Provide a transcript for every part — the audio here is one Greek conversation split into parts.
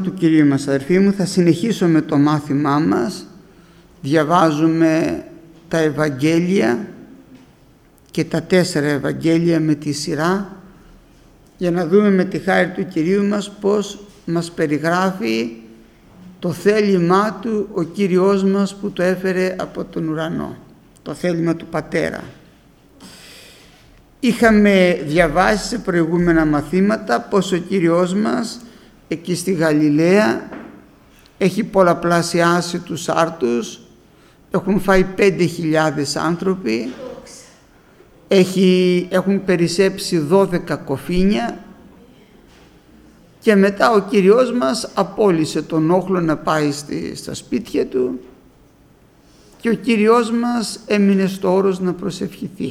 του Κυρίου μας, αδερφοί μου, θα συνεχίσω με το μάθημά μας. Διαβάζουμε τα Ευαγγέλια και τα 4 Ευαγγέλια με τη σειρά για να δούμε με τη χάρη του Κυρίου μας πώς μας περιγράφει το θέλημά Του ο Κύριος μας που το έφερε από τον ουρανό, το θέλημα του Πατέρα. Είχαμε διαβάσει σε προηγούμενα μαθήματα πως ο Κύριος μας εκεί στη Γαλιλαία έχει πολλαπλασιάσει τους άρτους, έχουν φάει 5.000 άνθρωποι, έχουν περισσέψει 12 κοφίνια και μετά ο Κύριος μας απόλυσε τον όχλο να πάει στα σπίτια του και ο Κύριος μας έμεινε στο όρος να προσευχηθεί.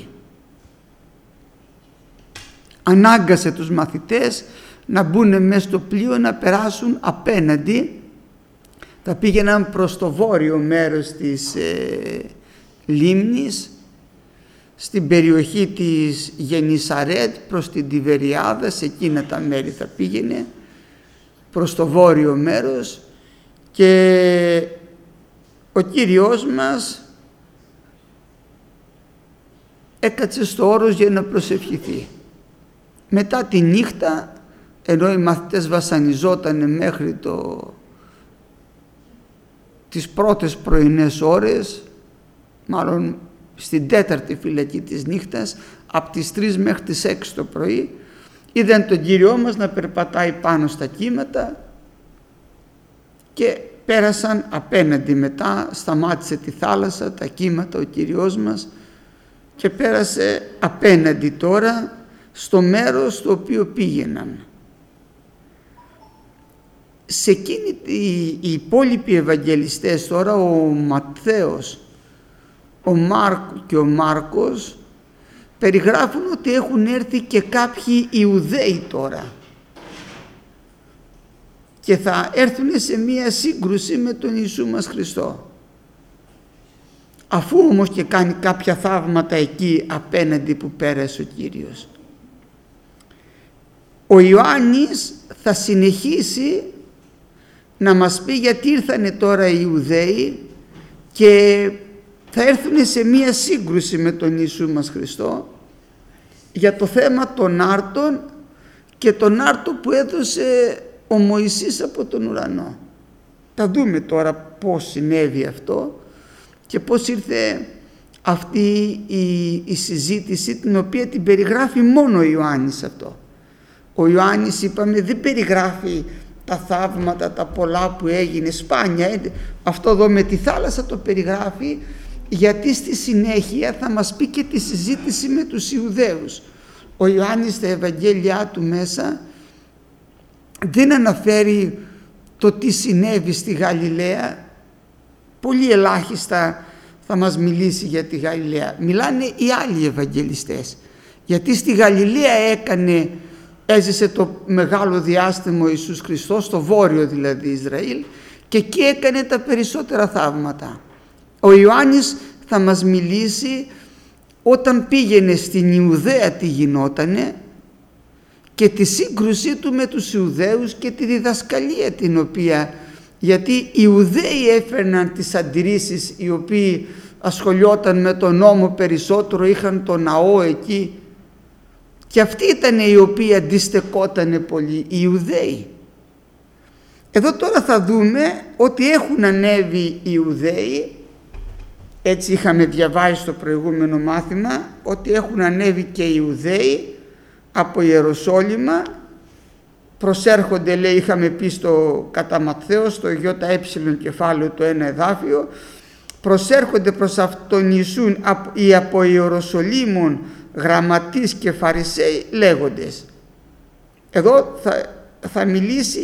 Ανάγκασε τους μαθητές να μπουν μέσα στο πλοίο, να περάσουν απέναντι. Θα πήγαιναν προς το βόρειο μέρος της λίμνης, στην περιοχή της Γενισαρέτ, προς την Τιβεριάδα, σε εκείνα τα μέρη θα πήγαινε, προς το βόρειο μέρος, και ο Κύριος μας έκατσε στο όρος για να προσευχηθεί. Μετά τη νύχτα, ενώ οι μαθητές βασανιζόταν μέχρι τις πρώτες πρωινές ώρες, μάλλον στην 4η φυλακή της νύχτας, από τις 3 μέχρι τις 6 το πρωί, είδαν τον Κύριό μας να περπατάει πάνω στα κύματα και πέρασαν απέναντι. Μετά σταμάτησε τη θάλασσα, τα κύματα ο Κύριος μας και πέρασε απέναντι τώρα στο μέρος στο οποίο πήγαιναν. Σε εκείνη οι υπόλοιποι Ευαγγελιστές τώρα, ο Ματθαίος, ο Μάρκο και ο Μάρκος, περιγράφουν ότι έχουν έρθει και κάποιοι Ιουδαίοι τώρα και θα έρθουν σε μία σύγκρουση με τον Ιησού μας Χριστό. Αφού όμως και κάνει κάποια θαύματα εκεί απέναντι που πέρασε ο Κύριος. Ο Ιωάννης θα συνεχίσει να μας πει γιατί ήρθανε τώρα οι Ιουδαίοι και θα έρθουν σε μία σύγκρουση με τον Ιησού μας Χριστό για το θέμα των άρτων και τον άρτο που έδωσε ο Μωυσής από τον ουρανό. Θα δούμε τώρα πώς συνέβη αυτό και πώς ήρθε αυτή η συζήτηση, την οποία την περιγράφει μόνο ο Ιωάννης αυτό. Ο Ιωάννης, είπαμε, δεν περιγράφει τα θαύματα, τα πολλά που έγινε σπάνια. Αυτό εδώ με τη θάλασσα το περιγράφει γιατί στη συνέχεια θα μας πει και τη συζήτηση με τους Ιουδαίους. Ο Ιωάννης στα Ευαγγέλια του μέσα δεν αναφέρει το τι συνέβη στη Γαλιλαία. Πολύ ελάχιστα θα μας μιλήσει για τη Γαλιλαία. Μιλάνε οι άλλοι Ευαγγελιστές, γιατί στη Γαλιλαία έζησε το μεγάλο διάστημα ο Ιησούς Χριστός, στο βόρειο δηλαδή Ισραήλ, και εκεί έκανε τα περισσότερα θαύματα. Ο Ιωάννης θα μας μιλήσει όταν πήγαινε στην Ιουδαία τι γινότανε και τη σύγκρουσή του με τους Ιουδαίους και τη διδασκαλία την οποία, γιατί οι Ιουδαίοι έφερναν τις αντιρρήσεις, οι οποίοι ασχολιόταν με τον νόμο περισσότερο, είχαν το ναό εκεί, και αυτοί ήταν οι οποίοι αντιστεκότανε πολύ, οι Ιουδαίοι. Εδώ τώρα θα δούμε ότι έχουν ανέβει οι Ιουδαίοι, έτσι είχαμε διαβάσει στο προηγούμενο μάθημα, ότι έχουν ανέβει και οι Ιουδαίοι από Ιεροσόλυμα, προσέρχονται, λέει, είχαμε πει στο κατά Ματθαίο, στο ΙΕ κεφάλαιο το 1 εδάφιο, προσέρχονται προς αυτόν Ιησούν οι από Ιεροσολύμων γραμματείς και Φαρισαίοι λέγοντες. Εδώ θα μιλήσει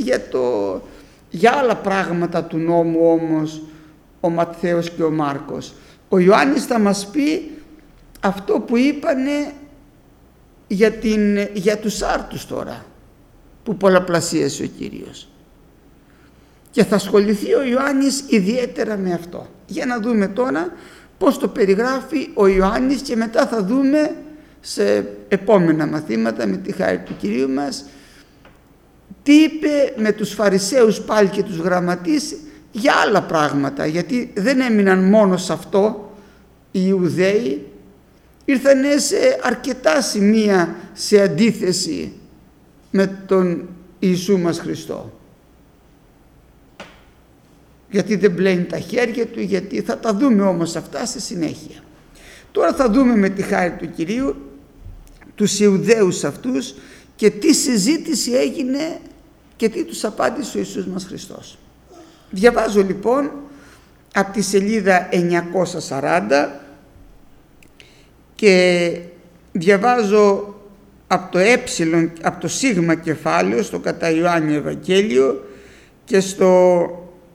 για άλλα πράγματα του νόμου όμως ο Ματθαίος και ο Μάρκος. Ο Ιωάννης θα μας πει αυτό που είπανε για τους άρτους τώρα που πολλαπλασίασε ο Κύριος, και θα ασχοληθεί ο Ιωάννης ιδιαίτερα με αυτό. Για να δούμε τώρα πώς το περιγράφει ο Ιωάννης και μετά θα δούμε σε επόμενα μαθήματα με τη χάρη του Κυρίου μας τι είπε με τους Φαρισαίους πάλι και τους γραμματείς για άλλα πράγματα, γιατί δεν έμειναν μόνο σε αυτό οι Ιουδαίοι, ήρθαν σε αρκετά σημεία σε αντίθεση με τον Ιησού μας Χριστό. Γιατί δεν πλένει τα χέρια του, γιατί θα τα δούμε όμως αυτά στη συνέχεια. Τώρα θα δούμε με τη χάρη του Κυρίου τους Ιουδαίους αυτούς και τι συζήτηση έγινε και τι τους απάντησε ο Ιησούς μας Χριστός. Διαβάζω λοιπόν από τη σελίδα 940 και διαβάζω από το σίγμα κεφάλαιο στο κατά Ιωάννη Ευαγγέλιο και στο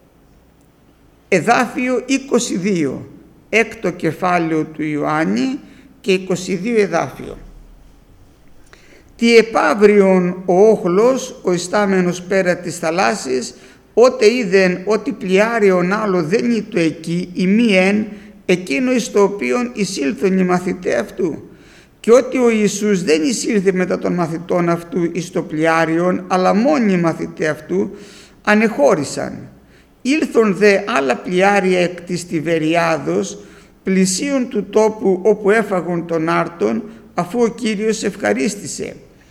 εδάφιο 22, έκτο κεφάλαιο του Ιωάννη και 22 εδάφιο. «Τι επαύριον ο όχλος, ο ιστάμενος πέρα της θαλάσσης, ότε είδεν ότι πλοιάριον άλλο δεν ήτο εκεί, ημίεν εκείνο εις το οποίον εισήλθον οι μαθηταί αυτού, και ότι ο Ιησούς δεν εισήλθε μετά των μαθητών αυτού εις το πλοιάριον, αλλά μόνοι οι μαθηταί αυτού ανεχώρησαν. Ήλθον δε άλλα πλοιάρια εκ της Τιβεριάδος, πλησίον του τόπου όπου έφαγον τον άρτον, αφού ο Κύριος ευχαρίστησε.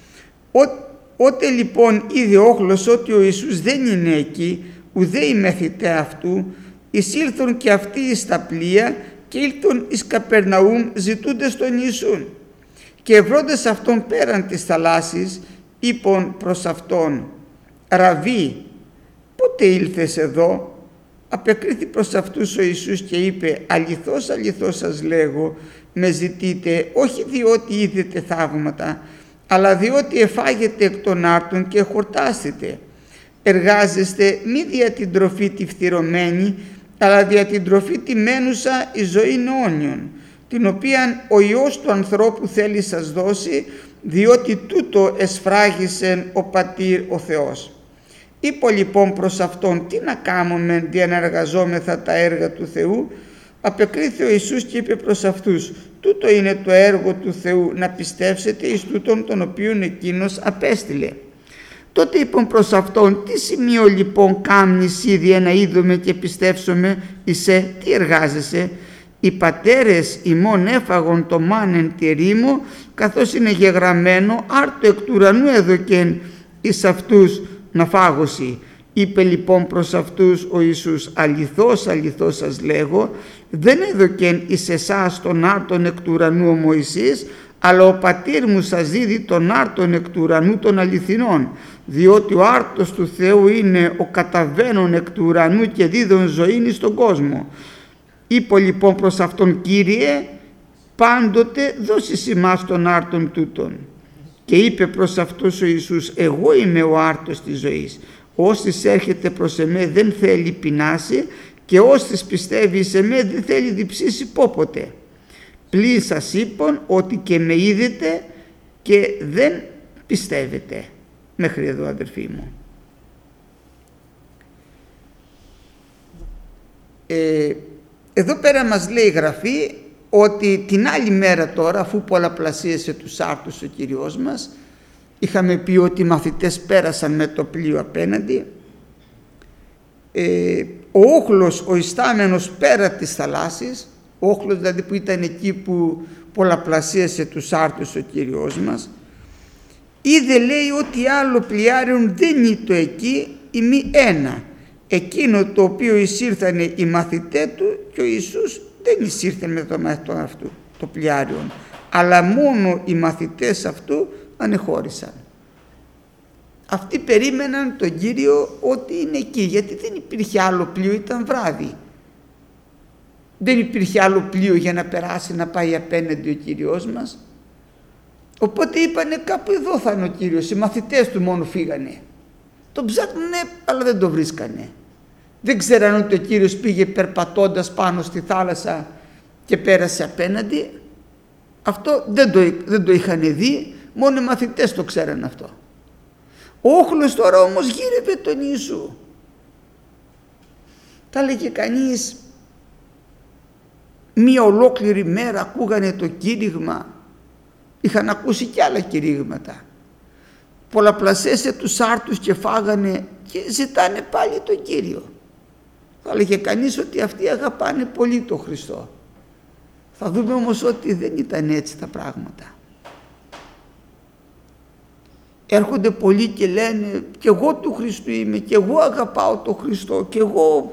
Ότε λοιπόν είδε όχλος ότι ο Ιησούς δεν είναι εκεί, ουδέ οι μαθηταί αυτού, εισήλθον και αυτοί εις τα πλοία και ήλθον εις Καπερναούμ ζητούντες τον Ιησούν. Και ευρώντες αυτόν πέραν της θαλάσσης, είπον προς αυτόν, «Ραβί, πότε ήλθες εδώ?» Απεκρίθη προς αυτούς ο Ιησούς και είπε, «Αληθώς, αληθώς σας λέγω, με ζητείτε όχι διότι είδετε θαύματα, αλλά διότι εφάγετε εκ των άρτων και χορτάσετε. Εργάζεστε μη δια την τροφή τη φθηρωμένη, αλλά δια την τροφή τη μένουσα εις ζωήν αιώνιον, την οποίαν ο Υιός του ανθρώπου θέλει σας δώσει, διότι τούτο εσφράγισεν ο Πατήρ ο Θεός». Είπω λοιπόν προς αυτόν, τι να κάνουμε για να εργαζόμεθα τα έργα του Θεού? Απεκρίθη ο Ιησούς και είπε προς αυτούς, τούτο είναι το έργο του Θεού, να πιστεύσετε εις τούτον τον οποίον εκείνος απέστειλε. Τότε είπαν προς αυτόν, τι σημείο λοιπόν κάμνεις ήδη να είδουμε και πιστεύσουμε εισέ, τι εργάζεσαι? Οι πατέρες ημών έφαγον το μάνεν τη ρήμο, καθώς είναι γεγραμμένο, άρτο εκ του ουρανού έδωκεν εις αυτούς να φάγωση. Είπε λοιπόν προς αυτούς ο Ιησούς, αληθώς, αληθώς σας λέγω, δεν έδωκεν εις εσάς τον άρτον εκ του ουρανού ο Μωυσής, αλλά ο πατήρ μου σας δίδει τον άρτον εκ του ουρανού των αληθινών, διότι ο άρτος του Θεού είναι ο καταβαίνων εκ του ουρανού και δίδων ζωήν στον κόσμο. Είπε λοιπόν προς αυτόν, Κύριε, πάντοτε δώσεις ημάς τον άρτον τούτον. Και είπε προς αυτούς ο Ιησούς, εγώ είμαι ο άρτος της ζωής. Όσοι έρχεται προς εμέ δεν θέλει πεινάσει και όσοι πιστεύει σε εμέ δεν θέλει διψήσει πόποτε. Πλην σας είπων ότι και με είδετε και δεν πιστεύετε. Μέχρι εδώ αδερφοί μου. Εδώ πέρα μας λέει η Γραφή ότι την άλλη μέρα τώρα, αφού πολλαπλασίασε τους άρτους ο Κυριός μας, είχαμε πει ότι οι μαθητές πέρασαν με το πλοίο απέναντι, ο όχλος, ο ιστάμενος πέρα της θαλάσσης, ο όχλος δηλαδή που ήταν εκεί που πολλαπλασίασε τους άρτους ο Κυριός μας, είδε λέει ότι άλλο πλοιάριον δεν ήτο εκεί ημί ένα, εκείνο το οποίο εισήρθανε οι μαθητές του και ο Ιησούς δεν εισήρθε με το μαθητό αυτού το πλοιάριον, αλλά μόνο οι μαθητές αυτού ανεχώρησαν. Αυτοί περίμεναν τον Κύριο ότι είναι εκεί, γιατί δεν υπήρχε άλλο πλοίο, ήταν βράδυ. Δεν υπήρχε άλλο πλοίο για να περάσει να πάει απέναντι ο Κύριος μας. Οπότε είπανε κάπου εδώ θα είναι ο Κύριος, οι μαθητές του μόνο φύγανε. Τον ψάχνανε αλλά δεν το βρίσκανε. Δεν ξέραν ότι ο Κύριος πήγε περπατώντας πάνω στη θάλασσα και πέρασε απέναντι. Αυτό δεν το είχαν δει, μόνο οι μαθητές το ξέραν αυτό. Ο όχλος τώρα όμως γύρευε τον Ιησού. Τα λέγε κανείς, μία ολόκληρη μέρα ακούγανε το κήρυγμα. Είχαν ακούσει και άλλα κηρύγματα. πολλαπλασίασε τους άρτους και φάγανε και ζητάνε πάλι τον Κύριο. Θα έλεγε κανείς ότι αυτοί αγαπάνε πολύ τον Χριστό. Θα δούμε όμως ότι δεν ήταν έτσι τα πράγματα. Έρχονται πολλοί και λένε και εγώ του Χριστού είμαι, και εγώ αγαπάω τον Χριστό, και εγώ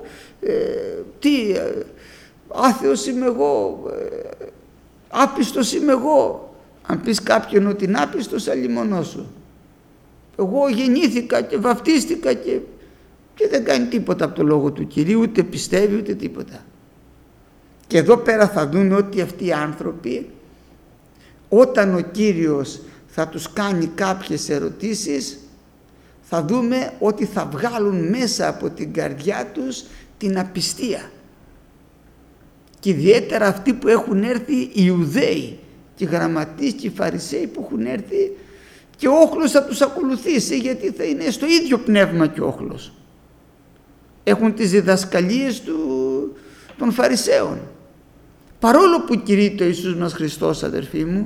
άθεος είμαι εγώ, άπιστος είμαι εγώ. Αν πεις κάποιον ότι είναι άπιστος, αλλημονό σου. Εγώ γεννήθηκα και βαφτίστηκα και δεν κάνει τίποτα από το λόγο του Κυρίου, ούτε πιστεύει ούτε τίποτα. Και εδώ πέρα θα δούμε ότι αυτοί οι άνθρωποι, όταν ο Κύριος θα τους κάνει κάποιες ερωτήσεις, θα δούμε ότι θα βγάλουν μέσα από την καρδιά τους την απιστία. Και ιδιαίτερα αυτοί που έχουν έρθει, οι Ιουδαίοι και οι γραμματείς και οι Φαρισαίοι που έχουν έρθει, και ο όχλος θα τους ακολουθήσει, γιατί θα είναι στο ίδιο πνεύμα και ο όχλος. Έχουν τις διδασκαλίες των Φαρισαίων. Παρόλο που κηρύττει ο Ιησούς μας Χριστός, αδερφοί μου,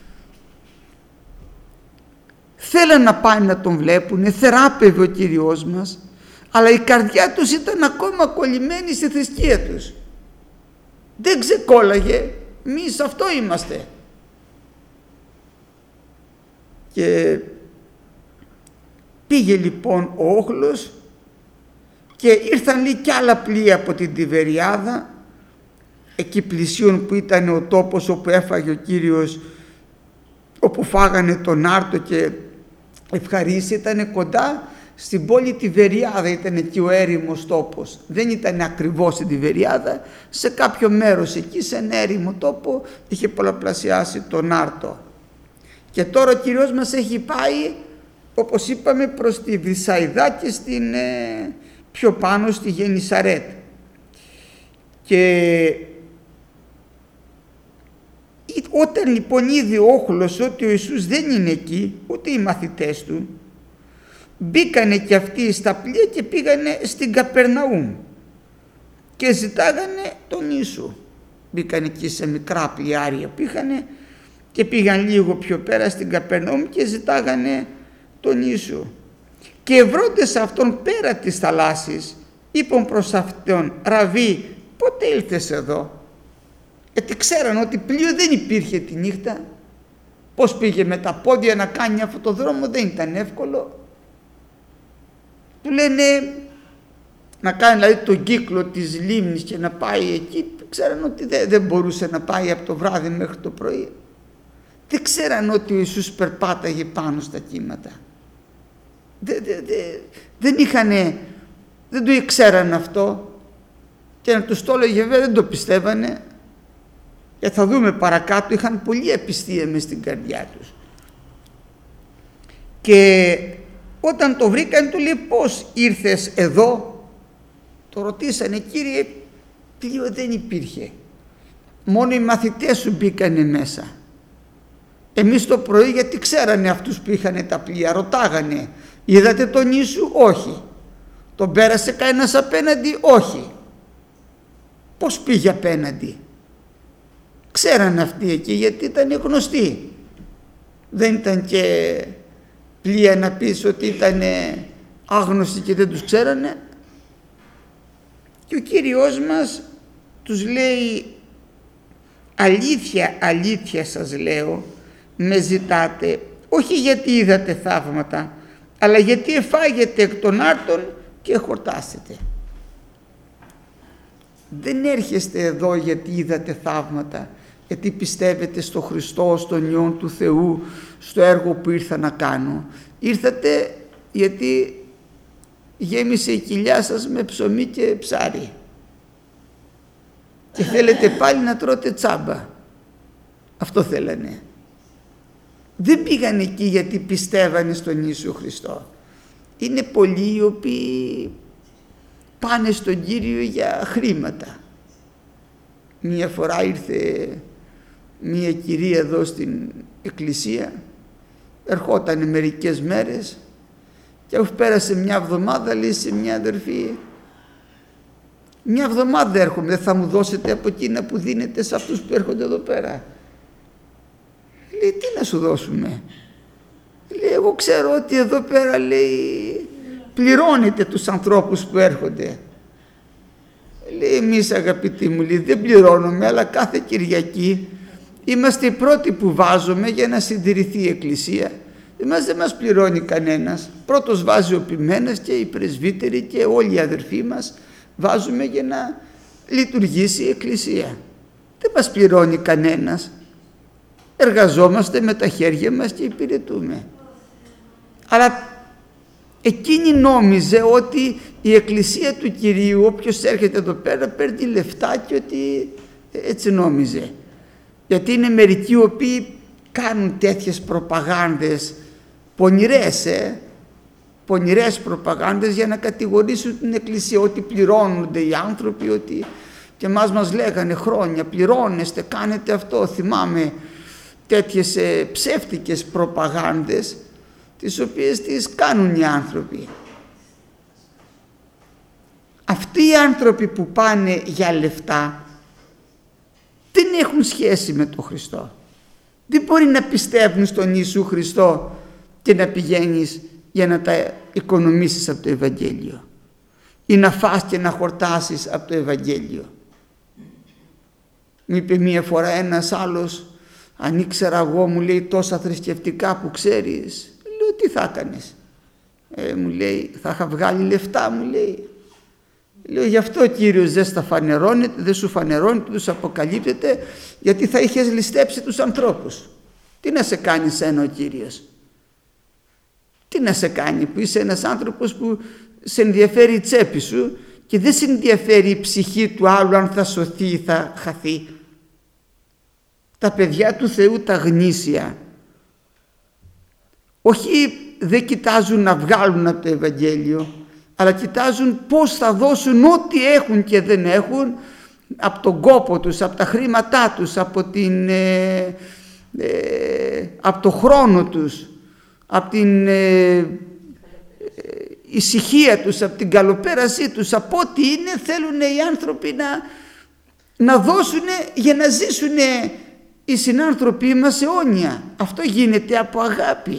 θέλαν να πάνε να τον βλέπουν, θεράπευε ο Κύριος μας, αλλά η καρδιά τους ήταν ακόμα κολλημένη στη θρησκεία τους. Δεν ξεκόλλαγε, εμείς αυτό είμαστε. Και πήγε λοιπόν ο όχλος και ήρθαν λέει κι άλλα πλοία από την Τιβεριάδα, εκεί πλησίον που ήταν ο τόπος όπου έφαγε ο Κύριος, όπου φάγανε τον άρτο και ευχαρίστηση, ήταν κοντά στην πόλη Τιβεριάδα, ήταν εκεί ο έρημος τόπος. Δεν ήταν ακριβώς στην Τιβεριάδα, σε κάποιο μέρος εκεί, σε ένα έρημο τόπο, είχε πολλαπλασιάσει τον άρτο. Και τώρα ο Κύριος μας έχει πάει, όπως είπαμε, προς τη Βυσσαϊδά και πιο πάνω στη Γενισαρέτ. Και όταν λοιπόν είδε ο όχλος ότι ο Ιησούς δεν είναι εκεί, ούτε οι μαθητές του, μπήκανε και αυτοί στα πλοία και πήγανε στην Καπερναούμ και ζητάγανε τον Ιησού. Μπήκανε εκεί σε μικρά πλοιάρια που είχανε και πήγαν λίγο πιο πέρα στην Καπερναούμ και ζητάγανε τον Ιησού. Και ευρώντες αυτόν πέρα της θαλάσσης είπαν προς αυτόν, «Ραβί, πότε ήλθες εδώ?» Γιατί ξέραν ότι πλοίο δεν υπήρχε τη νύχτα. Πώς πήγε με τα πόδια να κάνει αυτό το δρόμο, δεν ήταν εύκολο. Του λένε να κάνει δηλαδή τον κύκλο της λίμνης και να πάει εκεί. Ξέραν ότι δεν μπορούσε να πάει από το βράδυ μέχρι το πρωί. Δεν ξέραν ότι ο Ιησούς περπάταγε πάνω στα κύματα. Δεν το ήξεραν αυτό, και να τους το έλεγε βέβαια δεν το πιστεύανε, και θα δούμε παρακάτω είχαν πολλή απιστία μες στην καρδιά τους. Και όταν το βρήκαν του λέει, «Πώς ήρθες εδώ?» Το ρωτήσανε, «Κύριε, πλοίο δεν υπήρχε, μόνο οι μαθητές σου μπήκανε μέσα». Εμείς το πρωί, γιατί ξέρανε αυτούς που είχαν τα πλοία, ρωτάγανε, «Είδατε τον Ιησού?» «Όχι». «Τον πέρασε κανένας απέναντι?» «Όχι». «Πώς πήγε απέναντι?» Ξέρανε αυτοί εκεί, γιατί ήταν γνωστοί. Δεν ήταν και πλοία να πεις ότι ήταν άγνωστοι και δεν τους ξέρανε. Και ο Κύριος μας τους λέει, «Αλήθεια, αλήθεια σας λέω, με ζητάτε, όχι γιατί είδατε θαύματα, αλλά γιατί εφάγετε εκ των άρτων και χορτάσετε». Δεν έρχεστε εδώ γιατί είδατε θαύματα, γιατί πιστεύετε στο Χριστό, στον Υιόν του Θεού, στο έργο που ήρθα να κάνω. Ήρθατε γιατί γέμισε η κοιλιά σας με ψωμί και ψάρι και θέλετε πάλι να τρώτε τσάμπα. Αυτό θέλανε. Δεν πήγαν εκεί γιατί πιστεύανε στον Ιησού Χριστό. Είναι πολλοί οι οποίοι πάνε στον Κύριο για χρήματα. Μία φορά ήρθε μία κυρία εδώ στην εκκλησία, ερχόταν μερικές μέρες και αφού πέρασε μια εβδομάδα λέει σε μια αδερφή, «Μια εβδομάδα έρχομαι, δεν θα μου δώσετε από εκείνα που δίνετε σε αυτούς που έρχονται εδώ πέρα?» Λέει, «Τι να σου δώσουμε?» Λέει, εγώ ξέρω ότι εδώ πέρα, λέει, πληρώνετε τους ανθρώπους που έρχονται. Λέει, εμείς αγαπητοί μου, λέει, δεν πληρώνουμε, αλλά κάθε Κυριακή είμαστε οι πρώτοι που βάζουμε για να συντηρηθεί η Εκκλησία. Εμάς δεν μας πληρώνει κανένας. Πρώτος βάζει ο ποιμένας και οι πρεσβύτεροι και όλοι οι αδερφοί μας βάζουμε για να λειτουργήσει η Εκκλησία. Δεν μας πληρώνει κανένας. Εργαζόμαστε με τα χέρια μας και υπηρετούμε. Αλλά εκείνη νόμιζε ότι η Εκκλησία του Κυρίου, όποιος έρχεται εδώ πέρα, παίρνει λεφτά και ότι έτσι νόμιζε. Γιατί είναι μερικοί οι οποίοι κάνουν τέτοιες προπαγάνδες πονηρές προπαγάνδες για να κατηγορήσουν την Εκκλησία, ότι πληρώνονται οι άνθρωποι, ότι και μας λέγανε χρόνια, πληρώνεστε, κάνετε αυτό. Θυμάμαι τέτοιες ψεύτικες προπαγάνδες τις οποίες τις κάνουν οι άνθρωποι. Αυτοί οι άνθρωποι που πάνε για λεφτά δεν έχουν σχέση με τον Χριστό. Δεν μπορεί να πιστεύουν στον Ιησού Χριστό και να πηγαίνεις για να τα οικονομήσεις από το Ευαγγέλιο ή να φας και να χορτάσεις από το Ευαγγέλιο. Μου είπε μία φορά ένας άλλος, αν ήξερα εγώ, μου λέει, τόσα θρησκευτικά που ξέρεις. Λέω, τι θα έκανες? Μου λέει, θα είχα βγάλει λεφτά, μου λέει. Λέω, γι' αυτό ο Κύριος δεν στα φανερώνεται, δεν σου φανερώνεται, τους αποκαλύπτεται, γιατί θα είχες ληστέψει τους ανθρώπους. Τι να σε κάνει σένα ο Κύριος? Τι να σε κάνει που είσαι ένας άνθρωπος που σε ενδιαφέρει η τσέπη σου και δεν σε ενδιαφέρει η ψυχή του άλλου, αν θα σωθεί ή θα χαθεί? Τα παιδιά του Θεού, τα γνήσια, όχι δεν κοιτάζουν να βγάλουν από το Ευαγγέλιο, αλλά κοιτάζουν πώς θα δώσουν ό,τι έχουν και δεν έχουν, από τον κόπο τους, από τα χρήματά τους, από το χρόνο τους, από την ησυχία τους, από την καλοπέρασή τους, από ό,τι είναι, θέλουν οι άνθρωποι να δώσουν για να ζήσουν οι συνάνθρωποι μας αιώνια. Αυτό γίνεται από αγάπη.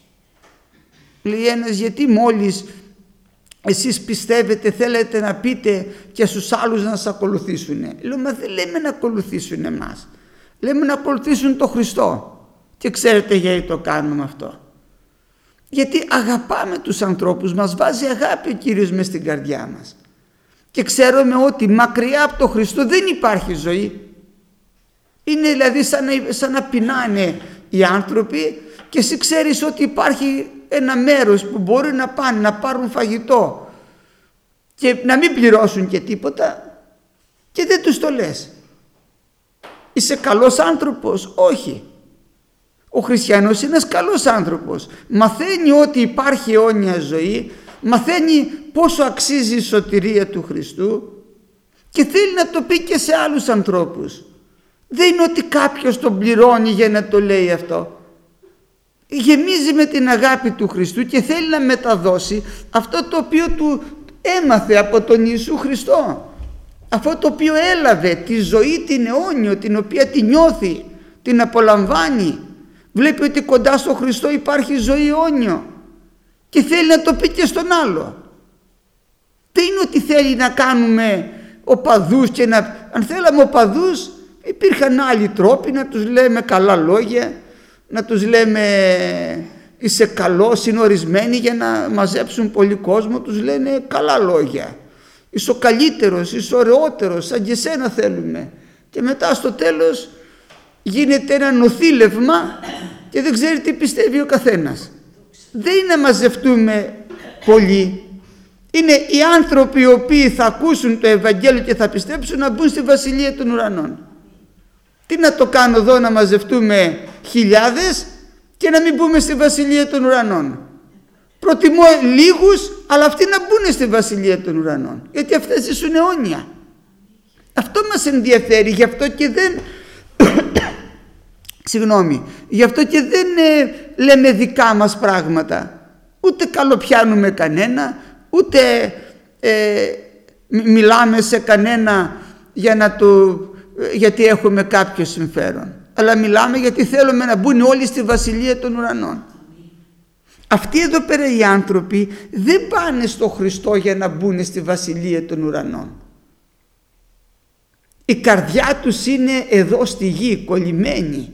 Λέει ένας, γιατί μόλις εσείς πιστεύετε θέλετε να πείτε και στους άλλους να σας ακολουθήσουν? Λέω, μα δεν λέμε να ακολουθήσουν εμάς, λέμε να ακολουθήσουν τον Χριστό. Και ξέρετε γιατί το κάνουμε αυτό? Γιατί αγαπάμε τους ανθρώπους, μας βάζει αγάπη ο Κύριος μες στην καρδιά μας και ξέρουμε ότι μακριά από τον Χριστό δεν υπάρχει ζωή. Είναι δηλαδή σαν να πεινάνε οι άνθρωποι και εσύ ξέρεις ότι υπάρχει ένα μέρος που μπορεί να πάνε να πάρουν φαγητό και να μην πληρώσουν και τίποτα και δεν τους το λες. Είσαι καλός άνθρωπος? Όχι. Ο χριστιανός είναι ένας καλός άνθρωπος. Μαθαίνει ότι υπάρχει αιώνια ζωή, μαθαίνει πόσο αξίζει η σωτηρία του Χριστού και θέλει να το πει και σε άλλους ανθρώπους. Δεν είναι ότι κάποιος τον πληρώνει για να το λέει αυτό. Γεμίζει με την αγάπη του Χριστού και θέλει να μεταδώσει αυτό το οποίο του έμαθε από τον Ιησού Χριστό. Αυτό το οποίο έλαβε, τη ζωή την αιώνιο, την οποία τη νιώθει, την απολαμβάνει. Βλέπει ότι κοντά στο Χριστό υπάρχει ζωή αιώνιο και θέλει να το πει και στον άλλο. Δεν είναι ότι θέλει να κάνουμε οπαδούς και αν θέλαμε οπαδούς, υπήρχαν άλλοι τρόποι να τους λέμε καλά λόγια, να τους λέμε είσαι καλός, είναι ορισμένοι για να μαζέψουν πολύ κόσμο, τους λένε καλά λόγια. Είσαι ο καλύτερος, είσαι ο ωραιότερος, σαν και εσένα θέλουμε. Και μετά στο τέλος γίνεται ένα νοθήλευμα και δεν ξέρει τι πιστεύει ο καθένας. Δεν είναι να μαζευτούμε πολλοί. Είναι οι άνθρωποι οι οποίοι θα ακούσουν το Ευαγγέλιο και θα πιστέψουν να μπουν στη Βασιλεία των Ουρανών. Τι να το κάνω εδώ να μαζευτούμε χιλιάδες και να μην μπούμε στη Βασιλεία των Ουρανών? Προτιμώ λίγους, αλλά αυτοί να μπουν στη Βασιλεία των Ουρανών, γιατί αυτές ζήσουν αιώνια. Αυτό μας ενδιαφέρει, γι' αυτό και δεν γι' αυτό και δεν λέμε δικά μας πράγματα, ούτε καλοπιάνουμε κανένα, ούτε μιλάμε σε κανένα γιατί έχουμε κάποιο συμφέρον, αλλά μιλάμε γιατί θέλουμε να μπουν όλοι στη Βασιλεία των Ουρανών. Αυτοί εδώ πέρα οι άνθρωποι δεν πάνε στο Χριστό για να μπουν στη βασιλεία των ουρανών. Η καρδιά τους είναι εδώ στη γη, κολλημένη.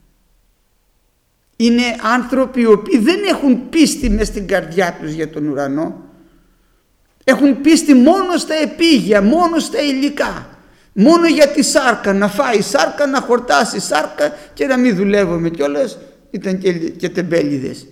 Είναι άνθρωποι οι οποίοι δεν έχουν πίστη μες στην καρδιά τους για τον ουρανό. Έχουν πίστη μόνο στα επίγεια, μόνο στα υλικά. Μόνο για τη σάρκα, να φάει σάρκα, να χορτάσει σάρκα και να μην δουλεύουμε κιόλας. Ήταν και τεμπέληδες.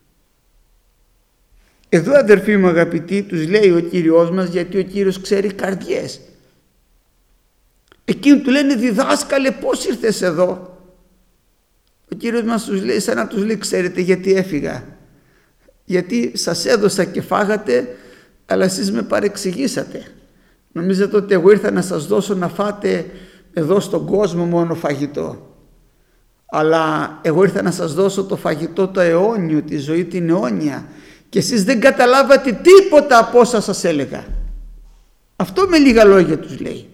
Εδώ, αδερφοί μου αγαπητοί, τους λέει ο Κύριος μας, γιατί ο Κύριος ξέρει καρδιές. Εκείνοι του λένε, διδάσκαλε, πώς ήρθες εδώ? Ο Κύριος μας τους λέει, σαν να τους λέει, ξέρετε γιατί έφυγα? Γιατί σας έδωσα και φάγατε, αλλά εσείς με παρεξηγήσατε. Νομίζετε ότι εγώ ήρθα να σας δώσω να φάτε εδώ στον κόσμο μόνο φαγητό. Αλλά εγώ ήρθα να σας δώσω το φαγητό το αιώνιο, τη ζωή την αιώνια. Και εσείς δεν καταλάβατε τίποτα από όσα σας έλεγα. Αυτό με λίγα λόγια τους λέει.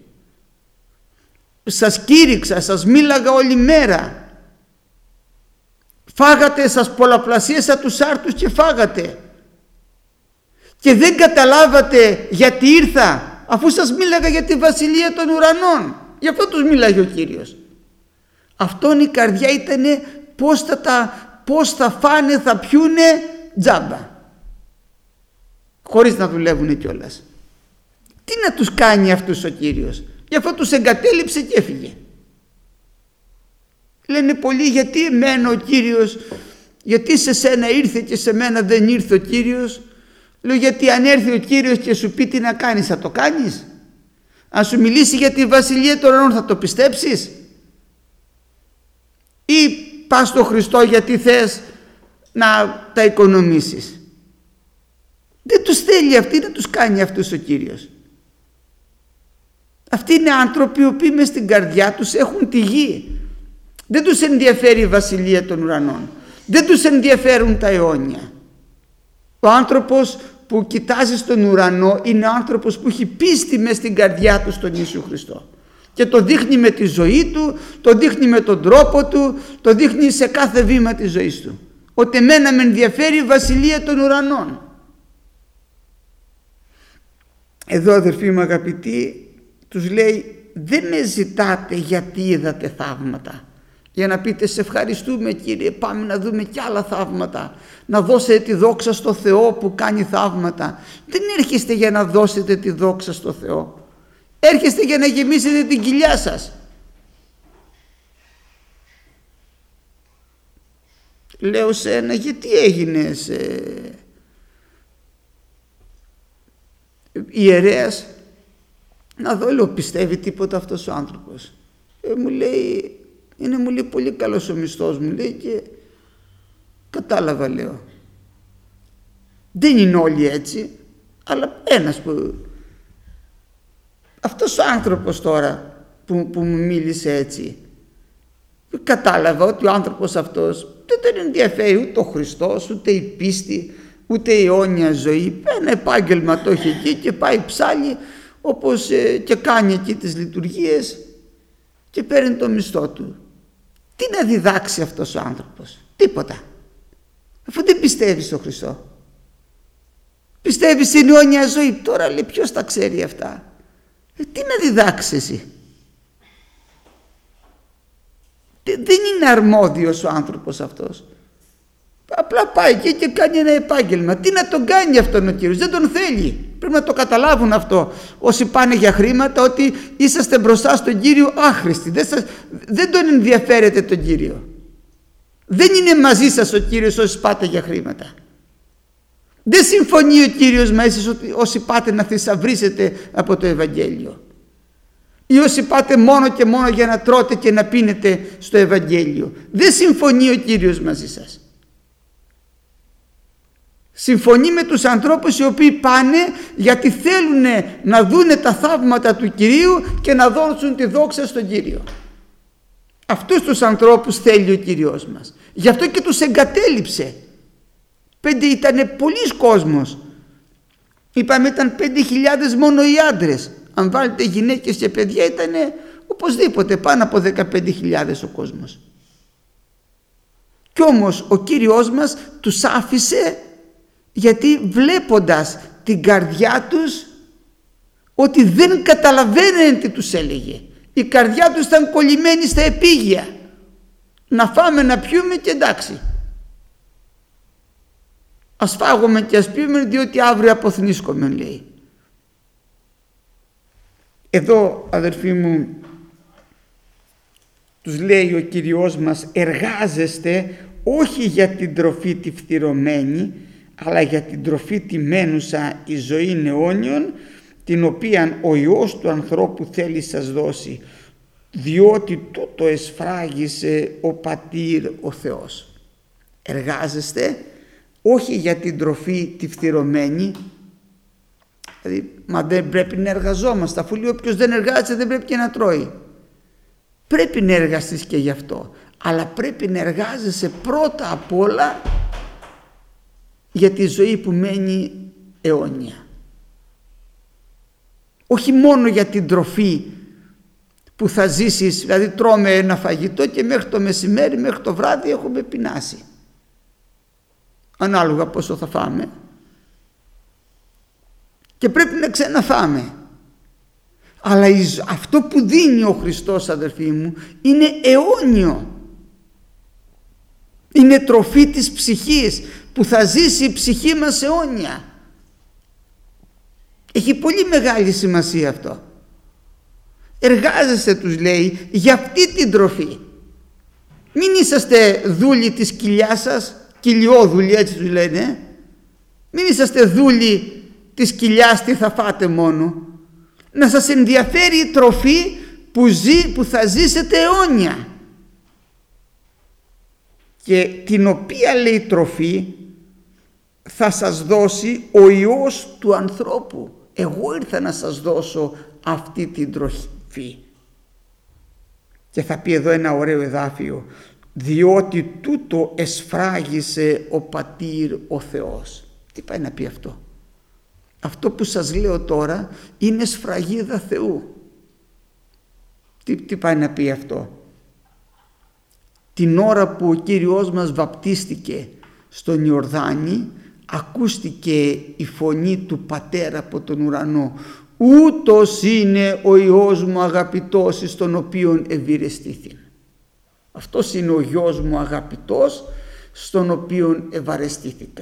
Σας κήρυξα, σας μίλαγα όλη μέρα. Φάγατε, σας πολλαπλασίασα τους άρτους και φάγατε. Και δεν καταλάβατε γιατί ήρθα, αφού σας μίλαγα για τη βασιλεία των ουρανών. Γι' αυτό τους μίλαγε ο Κύριος. Αυτόν η καρδιά ήταν πώς θα φάνε, θα πιούνε τζάμπα, χωρίς να δουλεύουν κιόλας. Τι να τους κάνει αυτούς ο Κύριος? Γι' αυτό τους εγκατέλειψε και έφυγε. Λένε πολλοί, γιατί εμένα ο Κύριος, γιατί σε σένα ήρθε και σε μένα δεν ήρθε ο Κύριος? Λέω, γιατί αν έρθει ο Κύριος και σου πει τι να κάνεις, θα το κάνεις? Αν σου μιλήσει για τη βασιλεία των ουρανών, θα το πιστέψεις? Ή πας στο Χριστό γιατί θες να τα οικονομήσεις? Δεν τους θέλει αυτοί, δεν τους κάνει αυτούς ο Κύριος. Αυτοί είναι άνθρωποι οι οποίοι μες στην καρδιά τους έχουν τη γη. Δεν τους ενδιαφέρει η βασιλεία των ουρανών. Δεν τους ενδιαφέρουν τα αιώνια. Ο άνθρωπος που κοιτάζει στον ουρανό είναι ο άνθρωπος που έχει πίστη μες στην καρδιά του στον Ιησού Χριστό. Και το δείχνει με τη ζωή του, το δείχνει με τον τρόπο του, το δείχνει σε κάθε βήμα της ζωής του. Ότι εμένα με ενδιαφέρει η βασιλεία των ουρανών. Εδώ, αδερφοί μου αγαπητοί, τους λέει, δεν με ζητάτε γιατί είδατε θαύματα, για να πείτε σε ευχαριστούμε Κύριε, πάμε να δούμε κι άλλα θαύματα, να δώσετε τη δόξα στο Θεό που κάνει θαύματα. Δεν έρχεστε για να δώσετε τη δόξα στο Θεό, έρχεστε για να γεμίσετε την κοιλιά σας. Λέω σε ένα, γιατί έγινες ιερέας? Να δω, λέω, πιστεύει τίποτα αυτός ο άνθρωπος? Μου λέει, μου λέει πολύ καλός ο μισθός μου, λέει, και κατάλαβα, λέω. Δεν είναι όλοι έτσι, αλλά ένας που... Αυτός ο άνθρωπος τώρα που μου μίλησε έτσι, κατάλαβα ότι ο άνθρωπος αυτός δεν τον ενδιαφέρει ούτε ο Χριστός, ούτε η πίστη, ούτε η αιώνια ζωή. Ένα επάγγελμα το έχει εκεί και πάει ψάλλει όπως και κάνει εκεί τις λειτουργίες και παίρνει το μισθό του. Τι να διδάξει αυτός ο άνθρωπος? Τίποτα, αφού δεν πιστεύει στον Χριστό. Πιστεύει στην αιώνια ζωή. Τώρα λέει, ποιος τα ξέρει αυτά? Τι να διδάξει εσύ? Δεν είναι αρμόδιος ο άνθρωπος αυτός. Απλά πάει εκεί και κάνει ένα επάγγελμα. Τι να τον κάνει αυτόν ο Κύριος? Δεν τον θέλει. Πρέπει να το καταλάβουν αυτό όσοι πάνε για χρήματα, ότι είσαστε μπροστά στον Κύριο άχρηστοι. Δεν τον ενδιαφέρεται τον Κύριο. Δεν είναι μαζί σας ο Κύριος όσοι πάτε για χρήματα. Δεν συμφωνεί ο Κύριος μαζί σας όσοι πάτε να θησαυρίσετε από το Ευαγγέλιο, ή όσοι πάτε μόνο και μόνο για να τρώτε και να πίνετε στο Ευαγγέλιο. Δεν συμφωνεί ο Κύριος μαζί σας. Συμφωνεί με τους ανθρώπους οι οποίοι πάνε γιατί θέλουν να δούνε τα θαύματα του Κυρίου και να δώσουν τη δόξα στον Κύριο. Αυτούς τους ανθρώπους θέλει ο Κύριος μας. Γι' αυτό και τους εγκατέλειψε. Ήταν πολλής κόσμος. Είπαμε ήταν 5.000 μόνο οι άντρες. Αν βάλετε γυναίκες και παιδιά ήταν οπωσδήποτε πάνω από 15.000 ο κόσμος. Κι όμως ο Κύριος μας τους άφησε, γιατί βλέποντας την καρδιά τους ότι δεν καταλαβαίνουν τι τους έλεγε. Η καρδιά τους ήταν κολλημένη στα επίγεια. Να φάμε, να πιούμε και εντάξει. Ας φάγουμε και ας πιούμε, διότι αύριο αποθνίσκομαι, λέει. Εδώ, αδερφοί μου, τους λέει ο Κύριος μας, εργάζεστε όχι για την τροφή τη φθηρωμένη, αλλά για την τροφή τη μένουσα η ζωή αιώνιων, την οποία ο Υιός του ανθρώπου θέλει σας δώσει, διότι τούτο εσφράγισε ο Πατήρ ο Θεός. Εργάζεστε όχι για την τροφή τη φθηρωμένη, δηλαδή, μα δεν πρέπει να εργαζόμαστε, αφού λέει όποιος δεν εργάζεται δεν πρέπει και να τρώει. Πρέπει να εργαστείς και γι' αυτό, αλλά πρέπει να εργάζεσαι πρώτα απ' όλα για τη ζωή που μένει αιώνια. Όχι μόνο για την τροφή που θα ζήσεις, δηλαδή τρώμε ένα φαγητό και μέχρι το μεσημέρι, μέχρι το βράδυ έχουμε πεινάσει. Ανάλογα πόσο θα φάμε. Και πρέπει να ξαναφάμε. Αλλά αυτό που δίνει ο Χριστός, αδερφοί μου, είναι αιώνιο. Είναι τροφή της ψυχής, που θα ζήσει η ψυχή μας αιώνια. Έχει πολύ μεγάλη σημασία αυτό. Εργάζεστε, τους λέει, για αυτή την τροφή. Μην είσαστε δούλοι της κοιλιάς σας, κοιλιόδουλοι έτσι τους λένε. Μην είσαστε δούλοι της κοιλιάς, τι θα φάτε μόνο. Να σας ενδιαφέρει η τροφή που θα ζήσετε αιώνια. Και την οποία, λέει, τροφή θα σας δώσει ο Υιός του ανθρώπου. Εγώ ήρθα να σας δώσω αυτή την τροφή. Και θα πει εδώ ένα ωραίο εδάφιο, διότι τούτο εσφράγισε ο Πατήρ ο Θεός. Τι πάει να πει αυτό? Αυτό που σας λέω τώρα είναι σφραγίδα Θεού. Τι πάει να πει αυτό? Την ώρα που ο Κύριος μας βαπτίστηκε στον Ιορδάνη, ακούστηκε η φωνή του Πατέρα από τον ουρανό, ούτως είναι ο Υιός μου αγαπητός, εις τον οποίον ευηρεστήθην. Αυτός είναι ο Υιός μου αγαπητός, στον οποίον ευαρεστήθηκα.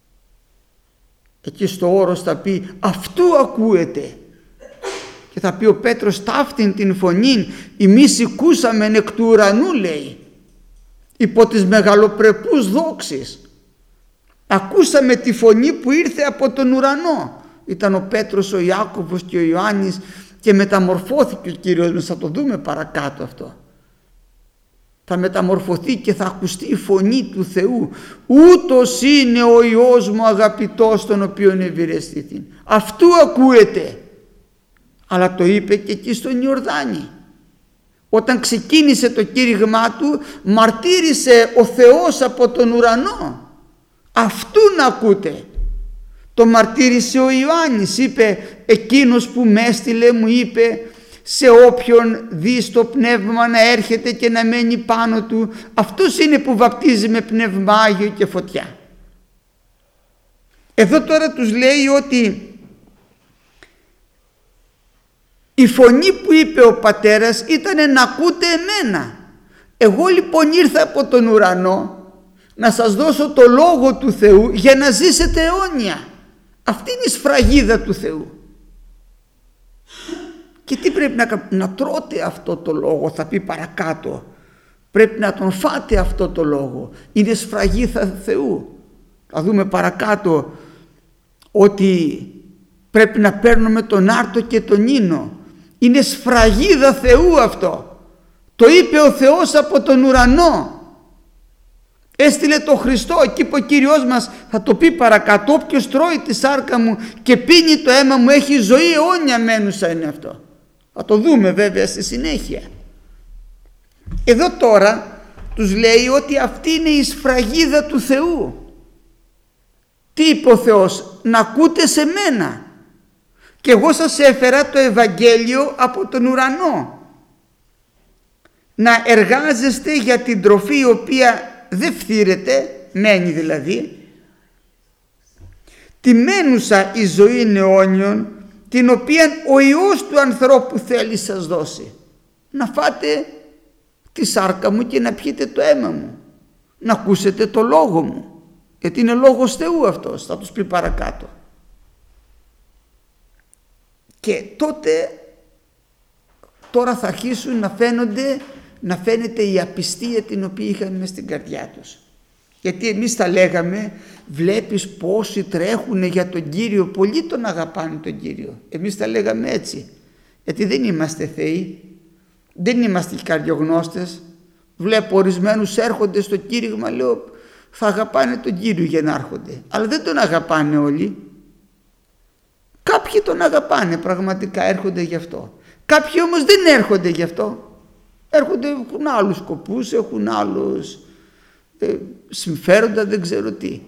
Εκεί στο όρος θα πει, αυτού ακούετε. Και θα πει ο Πέτρος, ταύτην την φωνήν ημείς οικούσαμεν εκ του ουρανού, λέει, υπό τις μεγαλοπρεπούς δόξεις. Ακούσαμε τη φωνή που ήρθε από τον ουρανό. Ήταν ο Πέτρος, ο Ιάκωβος και ο Ιωάννης, και μεταμορφώθηκε ο Κύριος μας. Θα το δούμε παρακάτω αυτό. Θα μεταμορφωθεί και θα ακουστεί η φωνή του Θεού. Ούτως είναι ο Υιός μου αγαπητός, τον οποίον ευηρεστήθην. Αυτού ακούετε. Αλλά το είπε και εκεί στον Ιορδάνη. Όταν ξεκίνησε το κήρυγμά του, μαρτύρησε ο Θεός από τον ουρανό. Αυτούν ακούτε. Το μαρτύρησε ο Ιωάννης, είπε, εκείνος που με έστειλε μου είπε, σε όποιον δει το πνεύμα να έρχεται και να μένει πάνω του, αυτός είναι που βαπτίζει με πνεύμα Άγιο και φωτιά. Εδώ τώρα τους λέει ότι η φωνή που είπε ο Πατέρας ήταν να ακούτε εμένα. Εγώ λοιπόν ήρθα από τον ουρανό να σας δώσω το Λόγο του Θεού για να ζήσετε αιώνια. Αυτή είναι η σφραγίδα του Θεού. Και τι πρέπει να τρώτε αυτό το Λόγο, θα πει παρακάτω. Πρέπει να τον φάτε αυτό το Λόγο. Είναι σφραγίδα Θεού. Θα δούμε παρακάτω ότι πρέπει να παίρνουμε τον άρτο και τον ίνο. Είναι σφραγίδα Θεού αυτό. Το είπε ο Θεός από τον ουρανό. Έστειλε το Χριστό. Εκεί που ο Κύριος μας θα το πει παρακάτω, όποιος τρώει τη σάρκα μου και πίνει το αίμα μου έχει ζωή αιώνια μένουσα, είναι αυτό. Θα το δούμε βέβαια στη συνέχεια. Εδώ τώρα τους λέει ότι αυτή είναι η σφραγίδα του Θεού. Τι είπε ο Θεός? Να ακούτε σε μένα. Και εγώ σας έφερα το Ευαγγέλιο από τον ουρανό. Να εργάζεστε για την τροφή η οποία δεν φθήρεται, μένει δηλαδή, τη μένουσα η ζωή αιώνιον, την οποία ο Υιός του ανθρώπου θέλει σας δώσει. Να φάτε τη σάρκα μου και να πιείτε το αίμα μου, να ακούσετε το λόγο μου, γιατί είναι λόγος Θεού αυτός, θα τους πει παρακάτω. Και τώρα θα αρχίσουν να φαίνεται η απιστία την οποία είχαν μες στην καρδιά τους. Γιατί εμείς τα λέγαμε, βλέπεις πόσοι τρέχουν για τον Κύριο, πολλοί τον αγαπάνε τον Κύριο. Εμείς τα λέγαμε έτσι, γιατί δεν είμαστε θεοί, δεν είμαστε καρδιογνώστες. Βλέπω ορισμένους έρχονται στο κήρυγμα, λέω θα αγαπάνε τον Κύριο για να έρχονται, αλλά δεν τον αγαπάνε όλοι. Κάποιοι τον αγαπάνε πραγματικά, έρχονται γι' αυτό. Κάποιοι όμως δεν έρχονται γι' αυτό. Έρχονται, έχουν άλλους σκοπούς, έχουν άλλους συμφέροντα, δεν ξέρω τι.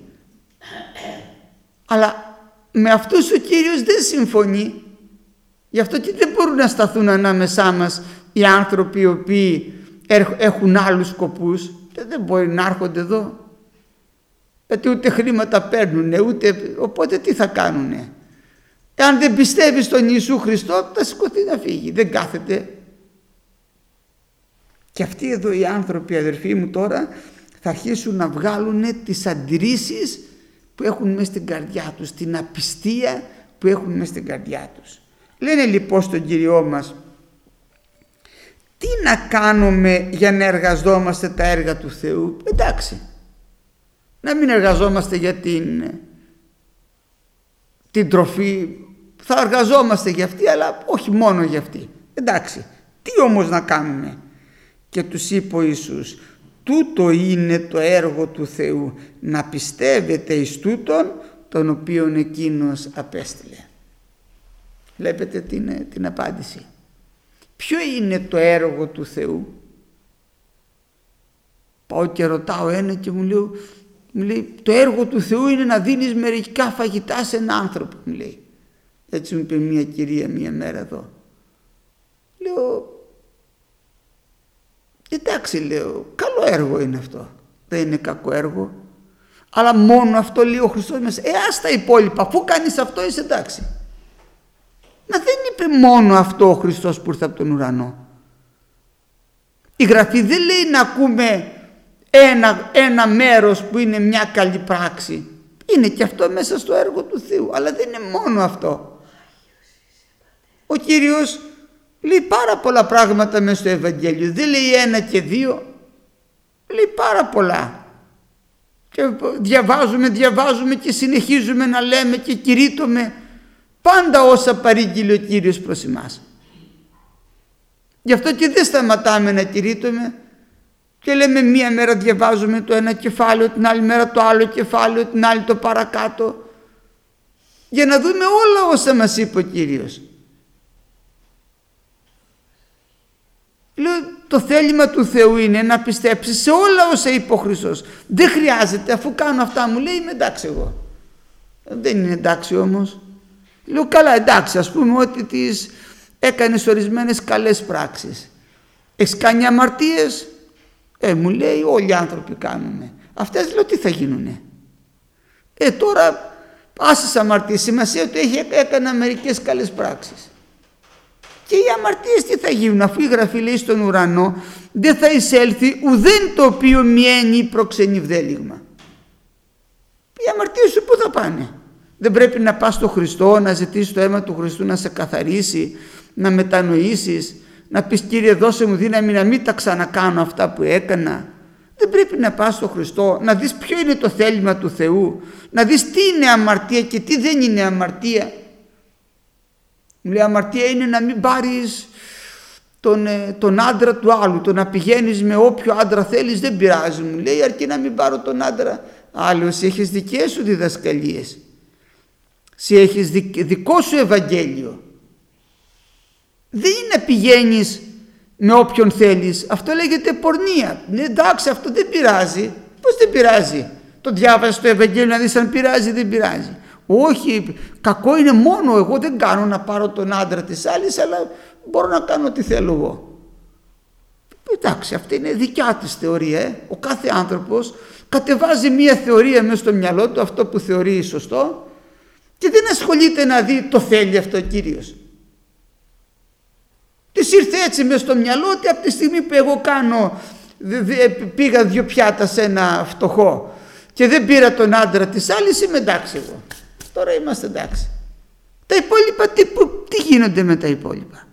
Αλλά με αυτούς ο Κύριος δεν συμφωνεί. Γι' αυτό και δεν μπορούν να σταθούν ανάμεσά μας οι άνθρωποι οι οποίοι έχουν άλλους σκοπούς. Δεν μπορεί να έρχονται εδώ. Γιατί ούτε χρήματα παίρνουνε, οπότε τι θα κάνουνε. Εάν δεν πιστεύει στον Ιησού Χριστό, θα σηκωθεί να φύγει. Δεν κάθεται. Και αυτοί εδώ οι άνθρωποι, αδερφοί μου, τώρα θα αρχίσουν να βγάλουν τις αντιρρήσεις που έχουν μέσα στην καρδιά τους, την απιστία που έχουν μέσα στην καρδιά τους. Λένε λοιπόν στον Κυριό μας, τι να κάνουμε για να εργαζόμαστε τα έργα του Θεού? Εντάξει, να μην εργαζόμαστε για την τροφή, θα εργαζόμαστε για αυτή, αλλά όχι μόνο για αυτή. Εντάξει, τι όμως να κάνουμε? Και τους είπε ο Ιησούς, τούτο είναι το έργο του Θεού, να πιστεύετε εις τούτον τον οποίον εκείνος απέστειλε. Βλέπετε την απάντηση. Ποιο είναι το έργο του Θεού? Πάω και ρωτάω ένα και μου λέει το έργο του Θεού είναι να δίνεις μερικά φαγητά σε έναν άνθρωπο, μου λέει. Έτσι μου είπε μια κυρία μια μέρα εδώ. Λέω, εντάξει, λέω, καλό έργο είναι αυτό, δεν είναι κακό έργο, αλλά μόνο αυτό λέει ο Χριστός μέσα. Ας τα υπόλοιπα, αφού κάνεις αυτό είσαι εντάξει. Μα δεν είπε μόνο αυτό ο Χριστός που ήρθε από τον ουρανό. Η Γραφή δεν λέει να ακούμε ένα μέρος που είναι μια καλή πράξη. Είναι και αυτό μέσα στο έργο του Θεού, αλλά δεν είναι μόνο αυτό. Ο Κύριος λέει πάρα πολλά πράγματα μέσα στο Ευαγγέλιο. Δεν λέει ένα και δύο, λέει πάρα πολλά. Και διαβάζουμε και συνεχίζουμε να λέμε και κηρύττουμε πάντα όσα παρήγγειλε ο Κύριος προς εμάς. Γι' αυτό και δεν σταματάμε να κηρύττουμε και λέμε μία μέρα διαβάζουμε το ένα κεφάλαιο, την άλλη μέρα το άλλο κεφάλαιο, την άλλη το παρακάτω, για να δούμε όλα όσα μας είπε ο Κύριος. Λέω, το θέλημα του Θεού είναι να πιστέψεις σε όλα όσα είπε ο Χριστός. Δεν χρειάζεται, αφού κάνω αυτά μου λέει είμαι εντάξει εγώ. Δεν είναι εντάξει όμως. Λέω καλά, εντάξει, ας πούμε ότι τις έκανες ορισμένες καλές πράξεις. Έχεις κάνει αμαρτίες? Μου λέει όλοι οι άνθρωποι κάνουμε. Αυτές λέω τι θα γίνουνε? Τώρα πάσες αμαρτίες, σημασία ότι έκανα μερικές καλές πράξεις. Και οι αμαρτίες τι θα γίνουν, αφού η Γραφή λέει στον ουρανό δεν θα εισέλθει ουδέν το οποίο μιαίνει ή προξενεί βδέλιγμα. Οι αμαρτίες σου πού θα πάνε? Δεν πρέπει να πας στο Χριστό, να ζητήσεις το αίμα του Χριστού να σε καθαρίσει, να μετανοήσεις, να πεις Κύριε δώσε μου δύναμη να μην τα ξανακάνω αυτά που έκανα? Δεν πρέπει να πας στο Χριστό, να δεις ποιο είναι το θέλημα του Θεού, να δεις τι είναι αμαρτία και τι δεν είναι αμαρτία? Μου λέει αμαρτία είναι να μην πάρεις τον άντρα του άλλου, το να πηγαίνεις με όποιο άντρα θέλεις δεν πειράζει, μου λέει, αρκεί να μην πάρω τον άντρα άλλο. Εσύ έχεις δικές σου διδασκαλίες, εσύ έχεις δικό σου Ευαγγέλιο. Δεν είναι να πηγαίνεις με όποιον θέλεις, αυτό λέγεται πορνεία. Εντάξει, αυτό δεν πειράζει. Πώς δεν πειράζει? Το διάβασες το Ευαγγέλιο να δεις αν πειράζει? Δεν πειράζει. Όχι, κακό είναι μόνο εγώ δεν κάνω να πάρω τον άντρα της άλλης, αλλά μπορώ να κάνω ό,τι θέλω εγώ. Εντάξει, αυτή είναι δικιά της θεωρία. Ο κάθε άνθρωπος κατεβάζει μία θεωρία μέσα στο μυαλό του, αυτό που θεωρεί σωστό, και δεν ασχολείται να δει το θέλει αυτό ο Κύριος. Της ήρθε έτσι μέσα στο μυαλό ότι από τη στιγμή που εγώ πήγα 2 πιάτα σε ένα φτωχό και δεν πήρα τον άντρα της άλλης, είμαι εντάξει εγώ. Τώρα είμαστε εντάξει. Τα υπόλοιπα τι γίνονται με τα υπόλοιπα?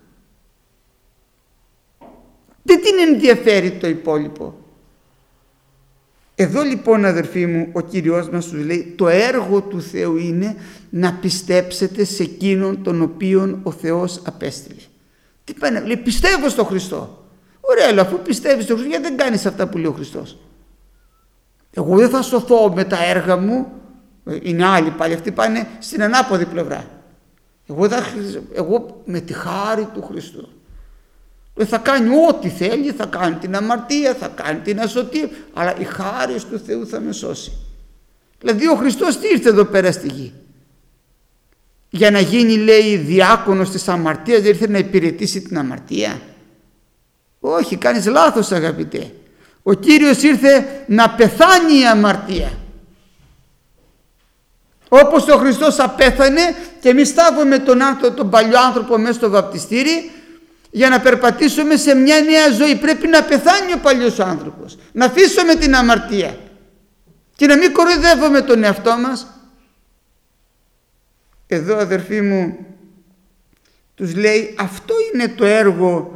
Δεν την ενδιαφέρει το υπόλοιπο. Εδώ λοιπόν, αδερφοί μου, ο Κύριος μας τους λέει, το έργο του Θεού είναι να πιστέψετε σε εκείνον τον οποίον ο Θεός απέστειλε. Τι πάνε, λέει, πιστεύω στον Χριστό. Ωραία, αλλά αφού πιστεύεις στον Χριστό, γιατί δεν κάνεις αυτά που λέει ο Χριστός? Εγώ δεν θα σωθώ με τα έργα μου. Είναι άλλοι πάλι, αυτοί πάνε στην ανάποδη πλευρά. Εγώ με τη χάρη του Χριστού. Θα κάνει ό,τι θέλει, θα κάνει την αμαρτία, θα κάνει την ασωτεία, αλλά η χάρη του Θεού θα με σώσει. Δηλαδή ο Χριστός τι ήρθε εδώ πέρα στη γη? Για να γίνει, λέει, διάκονος της αμαρτίας? Δεν ήρθε να υπηρετήσει την αμαρτία? Όχι, κάνεις λάθος, αγαπητέ. Ο Κύριος ήρθε να πεθάνει η αμαρτία. Όπως ο Χριστός απέθανε και εμείς στάβουμε τον παλιό άνθρωπο μέσα στο βαπτιστήρι για να περπατήσουμε σε μια νέα ζωή. Πρέπει να πεθάνει ο παλιός άνθρωπος, να αφήσουμε την αμαρτία και να μην κοροϊδεύουμε τον εαυτό μας. Εδώ, αδερφοί μου, τους λέει, αυτό είναι το έργο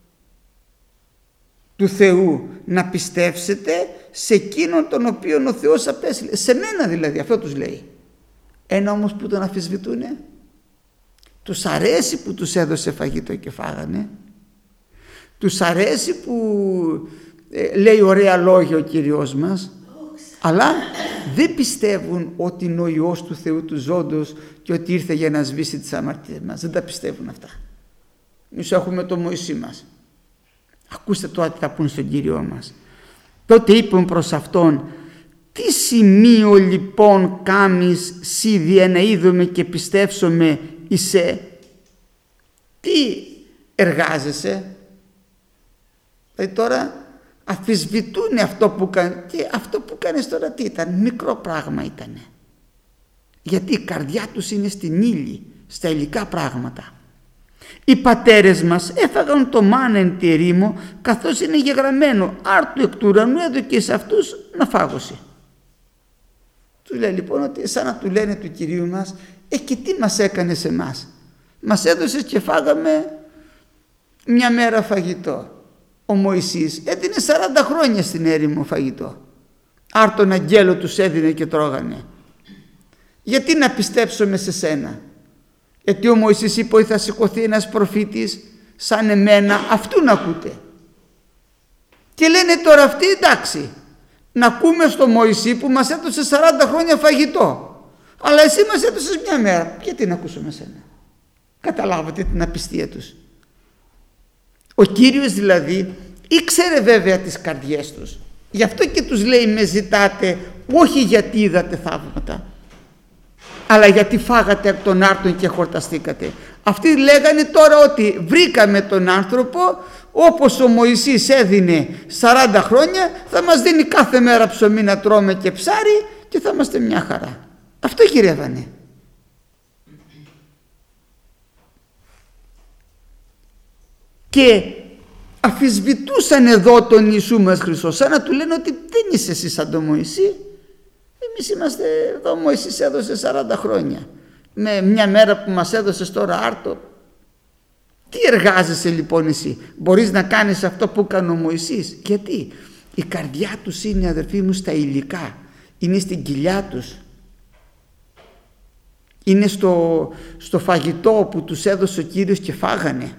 του Θεού, να πιστεύσετε σε εκείνον τον οποίον ο Θεός απέστειλε. Σε μένα δηλαδή, αυτό τους λέει. Ένα όμως που τον αμφισβητούνε, τους αρέσει που τους έδωσε φαγητό και φάγανε, τους αρέσει που λέει ωραία λόγια ο Κύριος μας, αλλά δεν πιστεύουν ότι είναι ο Υιός του Θεού του ζώντος και ότι ήρθε για να σβήσει τις αμαρτίες μας. Δεν τα πιστεύουν αυτά. Εμείς έχουμε το Μωυσή μας. Ακούστε τώρα τι θα πούν στον Κύριό μας. Τότε είπαν προς αυτόν, τι σημείο λοιπόν κάμεις σίδια να είδουμε και πιστέψουμε εισέ? Τι εργάζεσαι? Δηλαδή τώρα αμφισβητούν αυτό που κάνει, και αυτό που κάνεις τώρα τι ήταν? Μικρό πράγμα ήτανε, γιατί η καρδιά τους είναι στην ύλη, στα υλικά πράγματα. Οι πατέρες μας έφαγαν το μάνα εν τη ερήμο, καθώς είναι γεγραμμένο, άρτου εκ του ουρανού έδωκε σε αυτούς να φάγωση. Του λέει λοιπόν ότι σαν να του λένε του Κυρίου μας, και τι μας έκανε σε εμάς? Μας έδωσες και φάγαμε μια μέρα φαγητό. Ο Μωυσής έδινε 40 χρόνια στην έρημο φαγητό. Άρτον αγγέλο τους έδινε και τρώγανε. Γιατί να πιστέψουμε σε σένα? Γιατί ο Μωυσής είπε ότι θα σηκωθεί ένας προφήτης σαν εμένα, αυτού να ακούτε. Και λένε τώρα αυτοί, εντάξει, να ακούμε στο Μωυσή που μας έδωσε 40 χρόνια φαγητό, αλλά εσύ μας έδωσες μια μέρα, γιατί να ακούσουμε σένα? Καταλάβατε την απιστία τους. Ο Κύριος δηλαδή ήξερε βέβαια τις καρδιές τους, γι' αυτό και τους λέει, με ζητάτε όχι γιατί είδατε θαύματα, αλλά γιατί φάγατε από τον άρτον και χορταστήκατε. Αυτοί λέγανε τώρα ότι βρήκαμε τον άνθρωπο, όπως ο Μωυσής έδινε 40 χρόνια, θα μας δίνει κάθε μέρα ψωμί να τρώμε και ψάρι και θα είμαστε μια χαρά. Αυτό γυρεύανε. Και αφισβητούσαν εδώ τον Ιησού μας Χριστό, σαν να του λένε ότι δεν είσαι εσύ σαν τον Μωυσή. Εμείς είμαστε εδώ, ο Μωυσής έδωσε 40 χρόνια. Με μια μέρα που μας έδωσες τώρα άρτο. Τι εργάζεσαι λοιπόν εσύ? Μπορείς να κάνεις αυτό που έκανε ο Μωυσής? Γιατί? Η καρδιά τους είναι, αδερφοί μου, στα υλικά. Είναι στην κοιλιά τους. Είναι στο φαγητό που τους έδωσε ο Κύριος και φάγανε.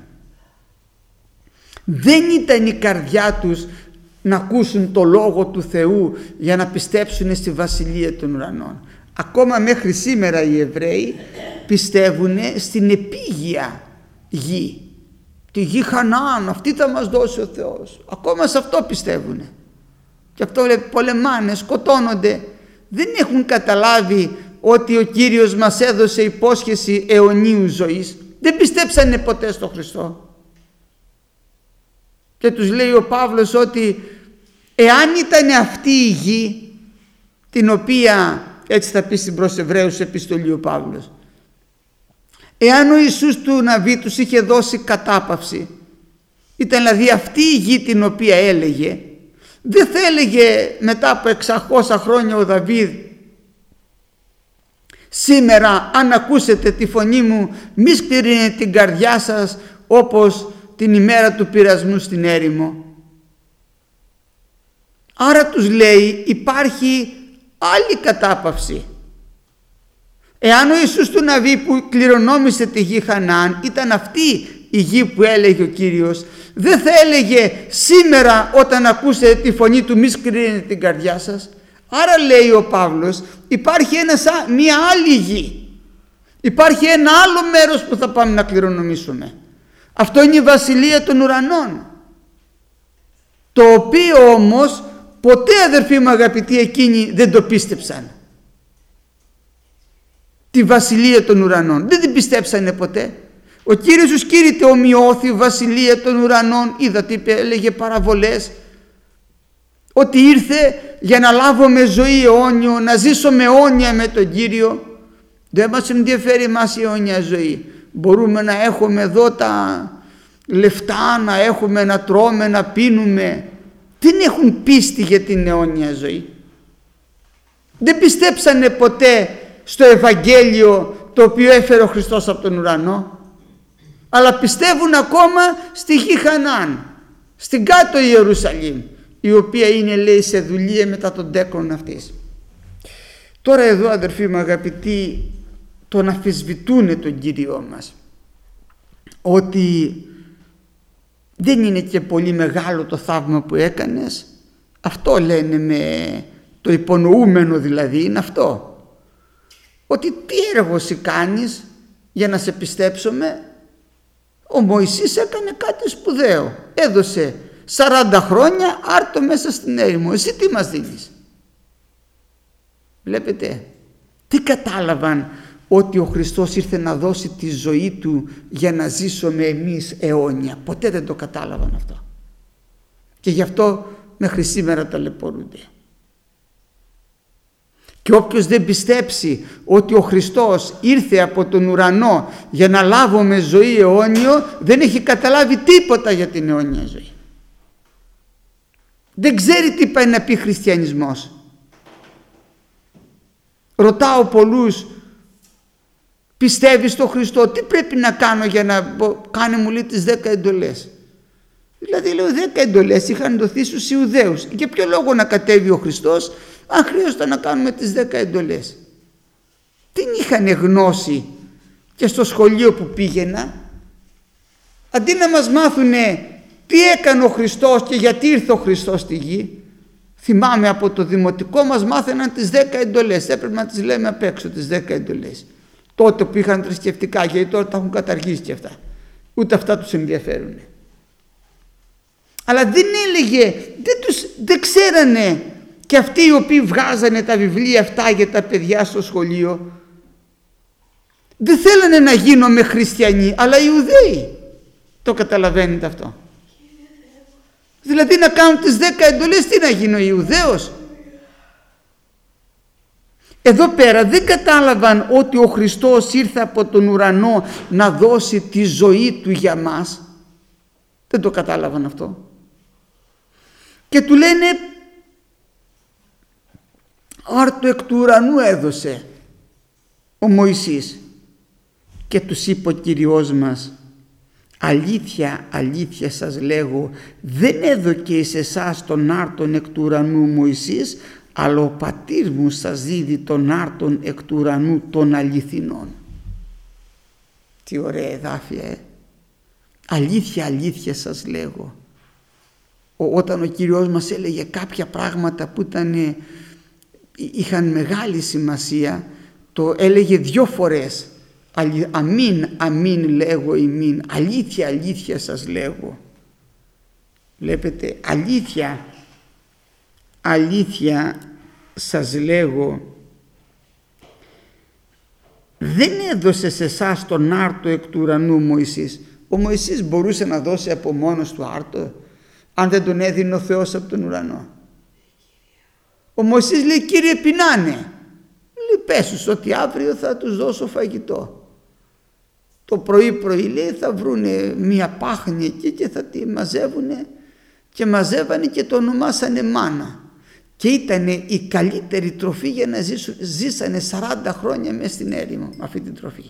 Δεν ήταν η καρδιά τους να ακούσουν το Λόγο του Θεού για να πιστέψουν στη Βασιλεία των Ουρανών. Ακόμα μέχρι σήμερα οι Εβραίοι πιστεύουν στην επίγεια γη. Τη γη Χαναάν, αυτή θα μας δώσει ο Θεός. Ακόμα σε αυτό πιστεύουν. Και αυτό πολεμάνε, σκοτώνονται. Δεν έχουν καταλάβει ότι ο Κύριος μας έδωσε υπόσχεση αιωνίου ζωής. Δεν πιστέψανε ποτέ στο Χριστό. Και τους λέει ο Παύλος ότι εάν ήταν αυτή η γη, την οποία, έτσι θα πει στην προς Εβραίους επιστολή ο Παύλος, εάν ο Ιησούς του Ναβί τους είχε δώσει κατάπαυση, ήταν δηλαδή αυτή η γη την οποία έλεγε, δεν θα έλεγε μετά από 600 χρόνια ο Δαβίδ, σήμερα αν ακούσετε τη φωνή μου μη σκληρύνετε την καρδιά σας όπως την ημέρα του πειρασμού στην έρημο. Άρα τους λέει υπάρχει άλλη κατάπαυση. Εάν ο Ιησούς του Ναβί που κληρονόμησε τη γη Χαναάν ήταν αυτή η γη που έλεγε ο Κύριος, δεν θα έλεγε σήμερα όταν ακούσετε τη φωνή του μη σκληρύνετε την καρδιά σας. Άρα λέει ο Παύλος υπάρχει μια άλλη γη, υπάρχει ένα άλλο μέρος που θα πάμε να κληρονομήσουμε. Αυτό είναι η βασιλεία των ουρανών, το οποίο όμως ποτέ, αδερφοί μου αγαπητοί, εκείνοι δεν το πίστεψαν. Τη βασιλεία των ουρανών δεν την πιστέψανε ποτέ. Ο Κύριος τους κήρυτε ομοιώθη βασιλεία των ουρανών. Είδατε, είπε, έλεγε παραβολές, ότι ήρθε για να λάβουμε ζωή αιώνιο, να ζήσουμε αιώνια με τον Κύριο. Δεν μας ενδιαφέρει εμάς η αιώνια ζωή. Μπορούμε να έχουμε εδώ τα λεφτά, να έχουμε να τρώμε, να πίνουμε. Δεν έχουν πίστη για την αιώνια ζωή. Δεν πιστέψανε ποτέ στο Ευαγγέλιο το οποίο έφερε ο Χριστός από τον ουρανό, αλλά πιστεύουν ακόμα στη γη Χαναάν, στην κάτω Ιερουσαλήμ, η οποία είναι, λέει, σε δουλεία μετά τον τέκνον αυτής. Τώρα εδώ, αδερφοί μου αγαπητοί, τον αμφισβητούνε τον Κύριό μας, ότι δεν είναι και πολύ μεγάλο το θαύμα που έκανες. Αυτό λένε, με το υπονοούμενο δηλαδή είναι αυτό, ότι τι έργο εσύ κάνεις για να σε πιστέψουμε. Ο Μωυσής έκανε κάτι σπουδαίο, έδωσε 40 χρόνια άρτο μέσα στην έρημο, εσύ τι μας δίνεις? Βλέπετε, τι κατάλαβαν? Ότι ο Χριστός ήρθε να δώσει τη ζωή του για να ζήσουμε εμείς αιώνια. Ποτέ δεν το κατάλαβαν αυτό, και γι' αυτό μέχρι σήμερα ταλαιπωρούνται. Και όποιος δεν πιστέψει ότι ο Χριστός ήρθε από τον ουρανό για να λάβουμε ζωή αιώνιο, δεν έχει καταλάβει τίποτα για την αιώνια ζωή. Δεν ξέρει τι πάει να πει χριστιανισμός. Ρωτάω πολλούς, πιστεύεις στον Χριστό? Τι πρέπει να κάνω για να κάνε, μου λέει, τις 10 εντολές. Δηλαδή, λέω, 10 εντολές είχαν δοθεί στους Ιουδαίους. Για ποιο λόγο να κατέβει ο Χριστός αν χρειάζεται να κάνουμε τις 10 εντολές? Δεν είχαν γνώση και στο σχολείο που πήγαινα. Αντί να μας μάθουνε τι έκανε ο Χριστός και γιατί ήρθε ο Χριστός στη γη, θυμάμαι από το δημοτικό μας μάθαιναν τις 10 εντολές. Έπρεπε να τις λέμε απ' έξω τις 10 εντολές. Τότε που είχαν θρησκευτικά, γιατί τώρα τα έχουν καταργήσει και αυτά. Ούτε αυτά τους ενδιαφέρουν. Αλλά δεν έλεγε, δεν ξέρανε, και αυτοί οι οποίοι βγάζανε τα βιβλία αυτά για τα παιδιά στο σχολείο, δεν θέλανε να γίνουμε χριστιανοί, αλλά Ιουδαίοι. Το καταλαβαίνετε αυτό? Δηλαδή να κάνουν τις 10 εντολές, τι να γίνω Ιουδαίος? Εδώ πέρα δεν κατάλαβαν ότι ο Χριστός ήρθε από τον ουρανό να δώσει τη ζωή του για μας. Δεν το κατάλαβαν αυτό. Και του λένε, άρτο εκ του ουρανού έδωσε ο Μωυσής. Και τους είπε ο Κυριός μας, αλήθεια, αλήθεια σας λέγω, δεν έδωκε εις εσάς τον άρτον εκ του ουρανού Μωυσής, αλλά ο πατήρ μου σας δίδει τον άρτον εκ του ουρανού των αληθινών. Τι ωραία εδάφια, Αλήθεια, αλήθεια σας λέγω. Όταν ο Κύριος μας έλεγε κάποια πράγματα που είχαν μεγάλη σημασία, το έλεγε 2 φορές. Αμήν, αμήν λέγω ημίν. Αλήθεια, αλήθεια σας λέγω. Βλέπετε, αλήθεια, αλήθεια σας λέγω. Δεν έδωσε σε εσάς τον άρτο εκ του ουρανού Μωυσής. Ο Μωυσής μπορούσε να δώσει από μόνος του άρτο? αν δεν τον έδινε ο Θεός από τον ουρανό. Ο Μωυσής λέει, Κύριε, πεινάνε. Λέει, πες τους ότι αύριο θα τους δώσω φαγητό. Το πρωί λέει θα βρούνε μια πάχνη εκεί και θα τη μαζεύουνε, και μαζεύανε και το ονομάσανε μάνα. Και ήταν η καλύτερη τροφή για να ζήσουν. Ζήσανε 40 χρόνια μέσα στην έρημο με αυτή την τροφή.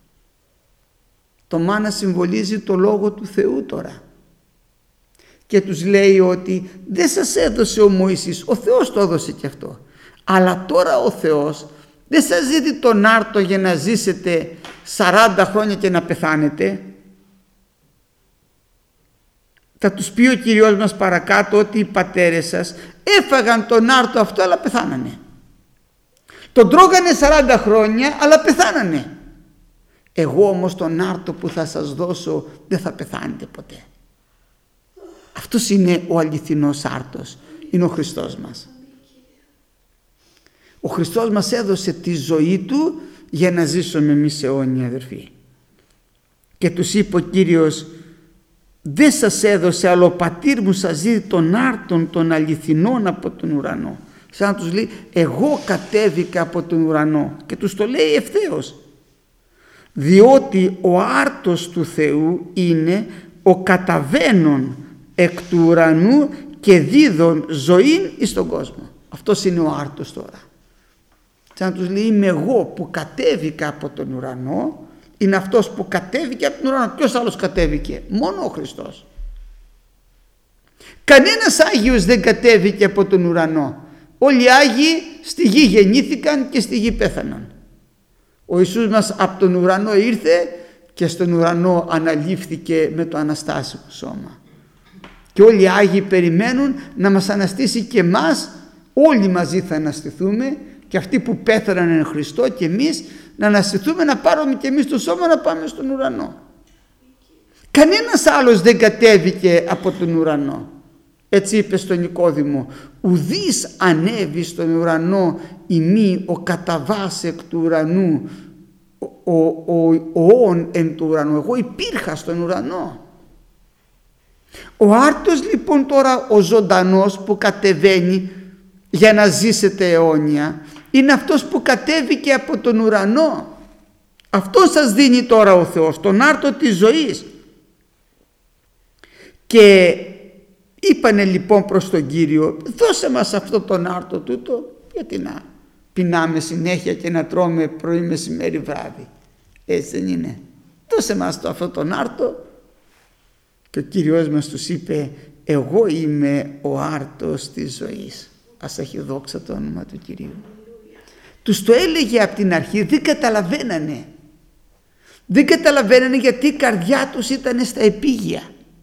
Το μάνα συμβολίζει το Λόγο του Θεού τώρα. Και τους λέει ότι δεν σας έδωσε ο Μωυσής, ο Θεός το έδωσε και αυτό. Αλλά τώρα ο Θεός δεν σας δίνει τον άρτο για να ζήσετε 40 χρόνια και να πεθάνετε. Θα τους πει ο Κυριός μας παρακάτω ότι οι πατέρες σας έφαγαν τον άρτο αυτό αλλά πεθάνανε. Τον τρώγανε 40 χρόνια αλλά πεθάνανε. Εγώ όμως τον άρτο που θα σας δώσω δεν θα πεθάνετε ποτέ. Αυτός είναι ο αληθινός άρτος. Είναι ο Χριστός μας. Ο Χριστός μας έδωσε τη ζωή Του για να ζήσουμε εμείς αιώνια, αδερφοί. Και τους είπε ο Κύριος, δεν σας έδωσε, αλλά ο πατήρ μου σας δίδει τον άρτον των αληθινών από τον ουρανό. Σαν να τους λέει, εγώ κατέβηκα από τον ουρανό. Και τους το λέει ευθέως. Διότι ο άρτος του Θεού είναι ο καταβαίνων εκ του ουρανού και δίδων ζωήν εις τον κόσμο. Αυτός είναι ο άρτος τώρα. Σαν να τους λέει, είμαι εγώ που κατέβηκα από τον ουρανό. Είναι αυτός που κατέβηκε από τον ουρανό. Ποιος άλλος κατέβηκε? Μόνο ο Χριστός. Κανένας Άγιος δεν κατέβηκε από τον ουρανό. Όλοι οι Άγιοι στη γη γεννήθηκαν και στη γη πέθαναν. Ο Ιησούς μας από τον ουρανό ήρθε και στον ουρανό αναλήφθηκε με το αναστάσιμο σώμα. Και όλοι οι Άγιοι περιμένουν να μας αναστήσει και εμάς. Όλοι μαζί θα αναστηθούμε, και αυτοί που πέθαναν εν Χριστώ και εμείς να αναστηθούμε, να πάρουμε και εμείς το σώμα να πάμε στον ουρανό. Κανένας άλλος δεν κατέβηκε από τον ουρανό. Έτσι είπε στον Νικόδημο, ουδής ανέβη στον ουρανό ημί ο καταβάς εκ του ουρανού, ο όν εν του ουρανού. Εγώ υπήρχα στον ουρανό. Ο άρτος λοιπόν τώρα, ο ζωντανός που κατεβαίνει για να ζήσετε αιώνια, είναι αυτός που κατέβηκε από τον ουρανό. Αυτό σας δίνει τώρα ο Θεός, τον άρτο της ζωής. Και είπανε λοιπόν προς τον Κύριο, δώσε μας αυτό τον άρτο τούτο, γιατί να πεινάμε συνέχεια και να τρώμε πρωί, μεσημέρι, βράδυ. Έτσι δεν είναι? Δώσε μας αυτό τον άρτο. Και ο Κύριος μας τους είπε, εγώ είμαι ο άρτος της ζωής. Ας έχει δόξα το όνομα του Κυρίου. Τους το έλεγε από την αρχή, δεν καταλαβαίνανε. Δεν καταλαβαίνανε γιατί η καρδιά τους ήταν στα επίγεια.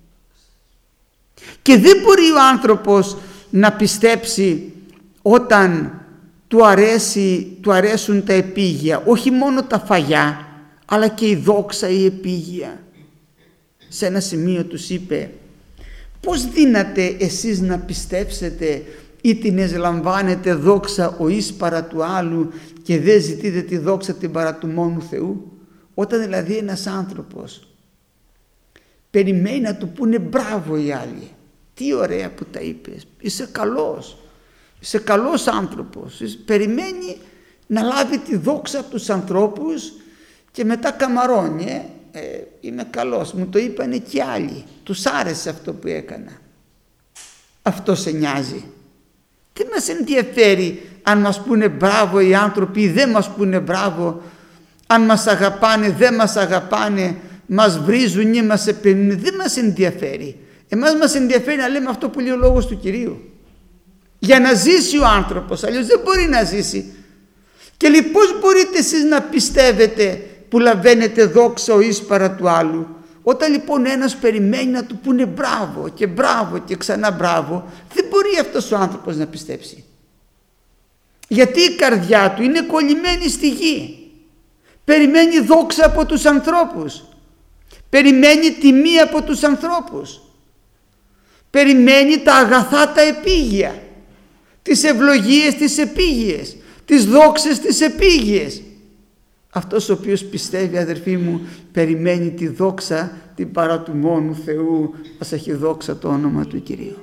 Και δεν μπορεί ο άνθρωπος να πιστέψει όταν του αρέσουν τα επίγεια, όχι μόνο τα φαγιά, αλλά και η δόξα, η επίγεια. Σε ένα σημείο τους είπε, πώς δύναται εσείς να πιστέψετε ή την εσλαμβάνετε δόξα ο εις παρά του άλλου και δεν ζητείτε τη δόξα την παρά του μόνου Θεού? Όταν δηλαδή ένας άνθρωπος περιμένει να του πούνε μπράβο οι άλλοι, τι ωραία που τα είπες, είσαι καλός άνθρωπος, περιμένει να λάβει τη δόξα από τους ανθρώπους και μετά καμαρώνει, είμαι καλός, μου το είπανε και άλλοι, τους άρεσε αυτό που έκανα. Αυτό σε νοιάζει? Τι μας ενδιαφέρει αν μας πούνε μπράβο οι άνθρωποι ή δεν μας πούνε μπράβο, αν μας αγαπάνε, δεν μας αγαπάνε, μας βρίζουν ή μας επενούν, δεν μας ενδιαφέρει. Εμάς μας ενδιαφέρει να λέμε αυτό που λέει ο λόγος του Κυρίου. Για να ζήσει ο άνθρωπος, αλλιώς δεν μπορεί να ζήσει. Και λοιπόν πώς μπορείτε εσείς να πιστεύετε που λαβαίνετε δόξα ο εις παρά του άλλου? Όταν λοιπόν ένας περιμένει να του πούνε μπράβο και ξανά μπράβο, δεν μπορεί αυτός ο άνθρωπος να πιστέψει. Γιατί η καρδιά του είναι κολλημένη στη γη. Περιμένει δόξα από τους ανθρώπους. Περιμένει τιμή από τους ανθρώπους. Περιμένει τα αγαθά τα επίγεια. Τις ευλογίες τις επίγειες. Τις δόξες τις επίγειες. Αυτός ο οποίος πιστεύει, αδερφοί μου, περιμένει τη δόξα, την παρά του μόνου Θεού, ας έχει δόξα το όνομα του Κυρίου.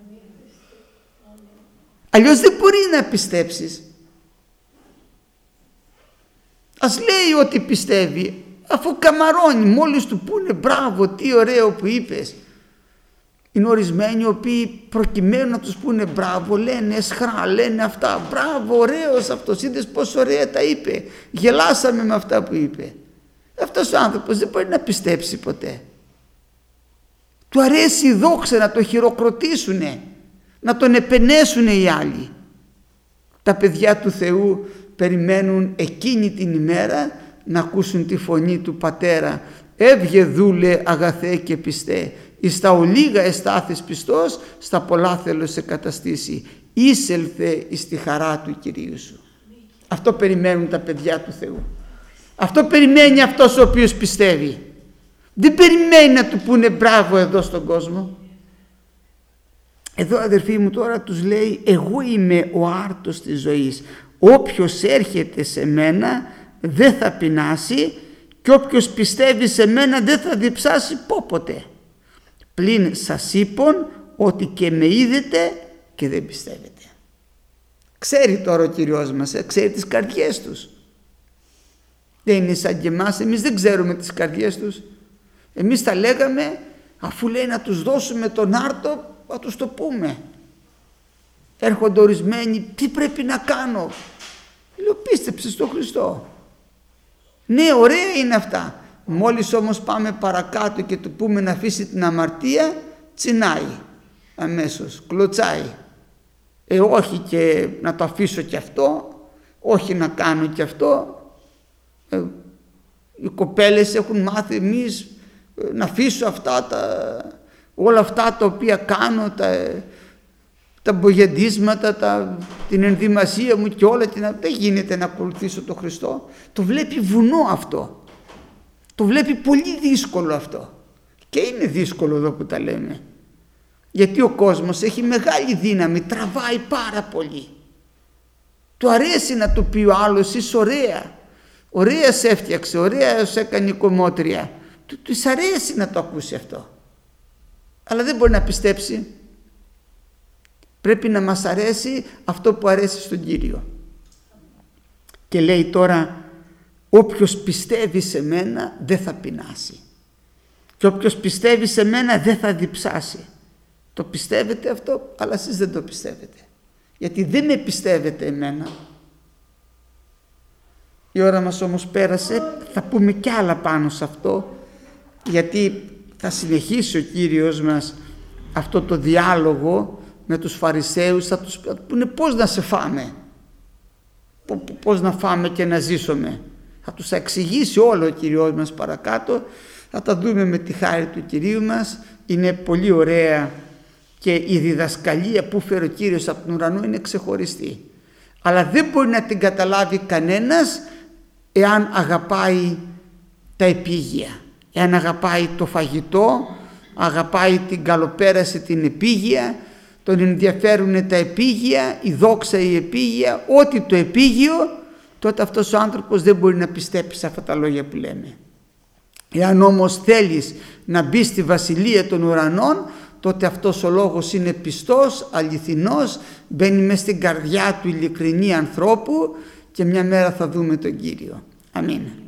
Αλλιώς δεν μπορεί να πιστέψεις. Ας λέει ότι πιστεύει, αφού καμαρώνει, μόλις του πούνε μπράβο, τι ωραίο που είπες. Είναι ορισμένοι οι οποίοι προκειμένου να τους πούνε μπράβο λένε εσχρά, λένε αυτά, μπράβο, ωραίος αυτός, είδες πόσο ωραία τα είπε, γελάσαμε με αυτά που είπε. Αυτός ο άνθρωπος δεν μπορεί να πιστέψει ποτέ. Του αρέσει η δόξα, να το χειροκροτήσουνε, να τον επενέσουνε οι άλλοι. Τα παιδιά του Θεού περιμένουν εκείνη την ημέρα να ακούσουν τη φωνή του Πατέρα. Έβγε δούλε αγαθέ και πιστέ, εις τα ολίγα εστάθης πιστός, στα πολλά θέλω σε καταστήσει. Είσελθε εις τη χαρά του Κυρίου σου. Αυτό περιμένουν τα παιδιά του Θεού. Αυτό περιμένει αυτός ο οποίος πιστεύει. Δεν περιμένει να του πούνε μπράβο εδώ στον κόσμο. Εδώ, αδερφοί μου, τώρα τους λέει, εγώ είμαι ο άρτος της ζωής. Όποιος έρχεται σε μένα δεν θα πεινάσει και όποιος πιστεύει σε μένα δεν θα διψάσει πόποτε. Πλην σας είπων ότι και με είδετε και δεν πιστεύετε. Ξέρει τώρα ο Κυριός μας, ξέρει τις καρδιές τους. Δεν είναι σαν και εμάς, εμείς δεν ξέρουμε τις καρδιές τους. Εμείς τα λέγαμε, αφού λέει να τους δώσουμε τον άρτο, να τους το πούμε. Έρχονται ορισμένοι, τι πρέπει να κάνω. Λέω, πίστεψε στον Χριστό. Ναι, ωραία είναι αυτά. Μόλις όμως πάμε παρακάτω και του πούμε να αφήσει την αμαρτία, τσινάει αμέσως, κλωτσάει. Όχι και να το αφήσω και αυτό, όχι να κάνω και αυτό. Οι κοπέλες έχουν μάθει εμείς να αφήσω αυτά όλα αυτά τα οποία κάνω, τα μπογιαντίσματα, την ενδυμασία μου και όλα, δεν γίνεται να ακολουθήσω τον Χριστό. Το βλέπει βουνό αυτό. Το βλέπει πολύ δύσκολο αυτό. Και είναι δύσκολο εδώ που τα λέμε. Γιατί ο κόσμος έχει μεγάλη δύναμη, τραβάει πάρα πολύ. Του αρέσει να του πει ο άλλος, είσαι ωραία. Ωραία σε έφτιαξε, ωραία σε έκανε κομμότρια. Τους αρέσει να το ακούσει αυτό. Αλλά δεν μπορεί να πιστέψει. Πρέπει να μας αρέσει αυτό που αρέσει στον Κύριο. Και λέει τώρα, όποιος πιστεύει σε μένα δεν θα πεινάσει. Και όποιος πιστεύει σε μένα δεν θα διψάσει. Το πιστεύετε αυτό, αλλά εσείς δεν το πιστεύετε. Γιατί δεν με πιστεύετε εμένα. Η ώρα μας όμως πέρασε, θα πούμε κι άλλα πάνω σε αυτό, γιατί θα συνεχίσει ο Κύριος μας αυτό το διάλογο με τους Φαρισαίους, θα τους πούνε πώς να σε φάμε, πώς να φάμε και να ζήσουμε. Θα τους εξηγήσει όλο ο Κύριος μας παρακάτω, θα τα δούμε με τη χάρη του Κυρίου μας. Είναι πολύ ωραία και η διδασκαλία που φέρει ο Κύριος από τον ουρανό είναι ξεχωριστή. Αλλά δεν μπορεί να την καταλάβει κανένας εάν αγαπάει τα επίγεια, εάν αγαπάει το φαγητό, αγαπάει την καλοπέραση, την επίγεια, τον ενδιαφέρουν τα επίγεια, η δόξα, η επίγεια, ό,τι το επίγειο, τότε αυτός ο άνθρωπος δεν μπορεί να πιστέψει σε αυτά τα λόγια που λέμε. Εάν όμως θέλεις να μπει στη βασιλεία των ουρανών, τότε αυτός ο λόγος είναι πιστός, αληθινός, μπαίνει μες στην καρδιά του ειλικρινή ανθρώπου και μια μέρα θα δούμε τον Κύριο. Αμήν.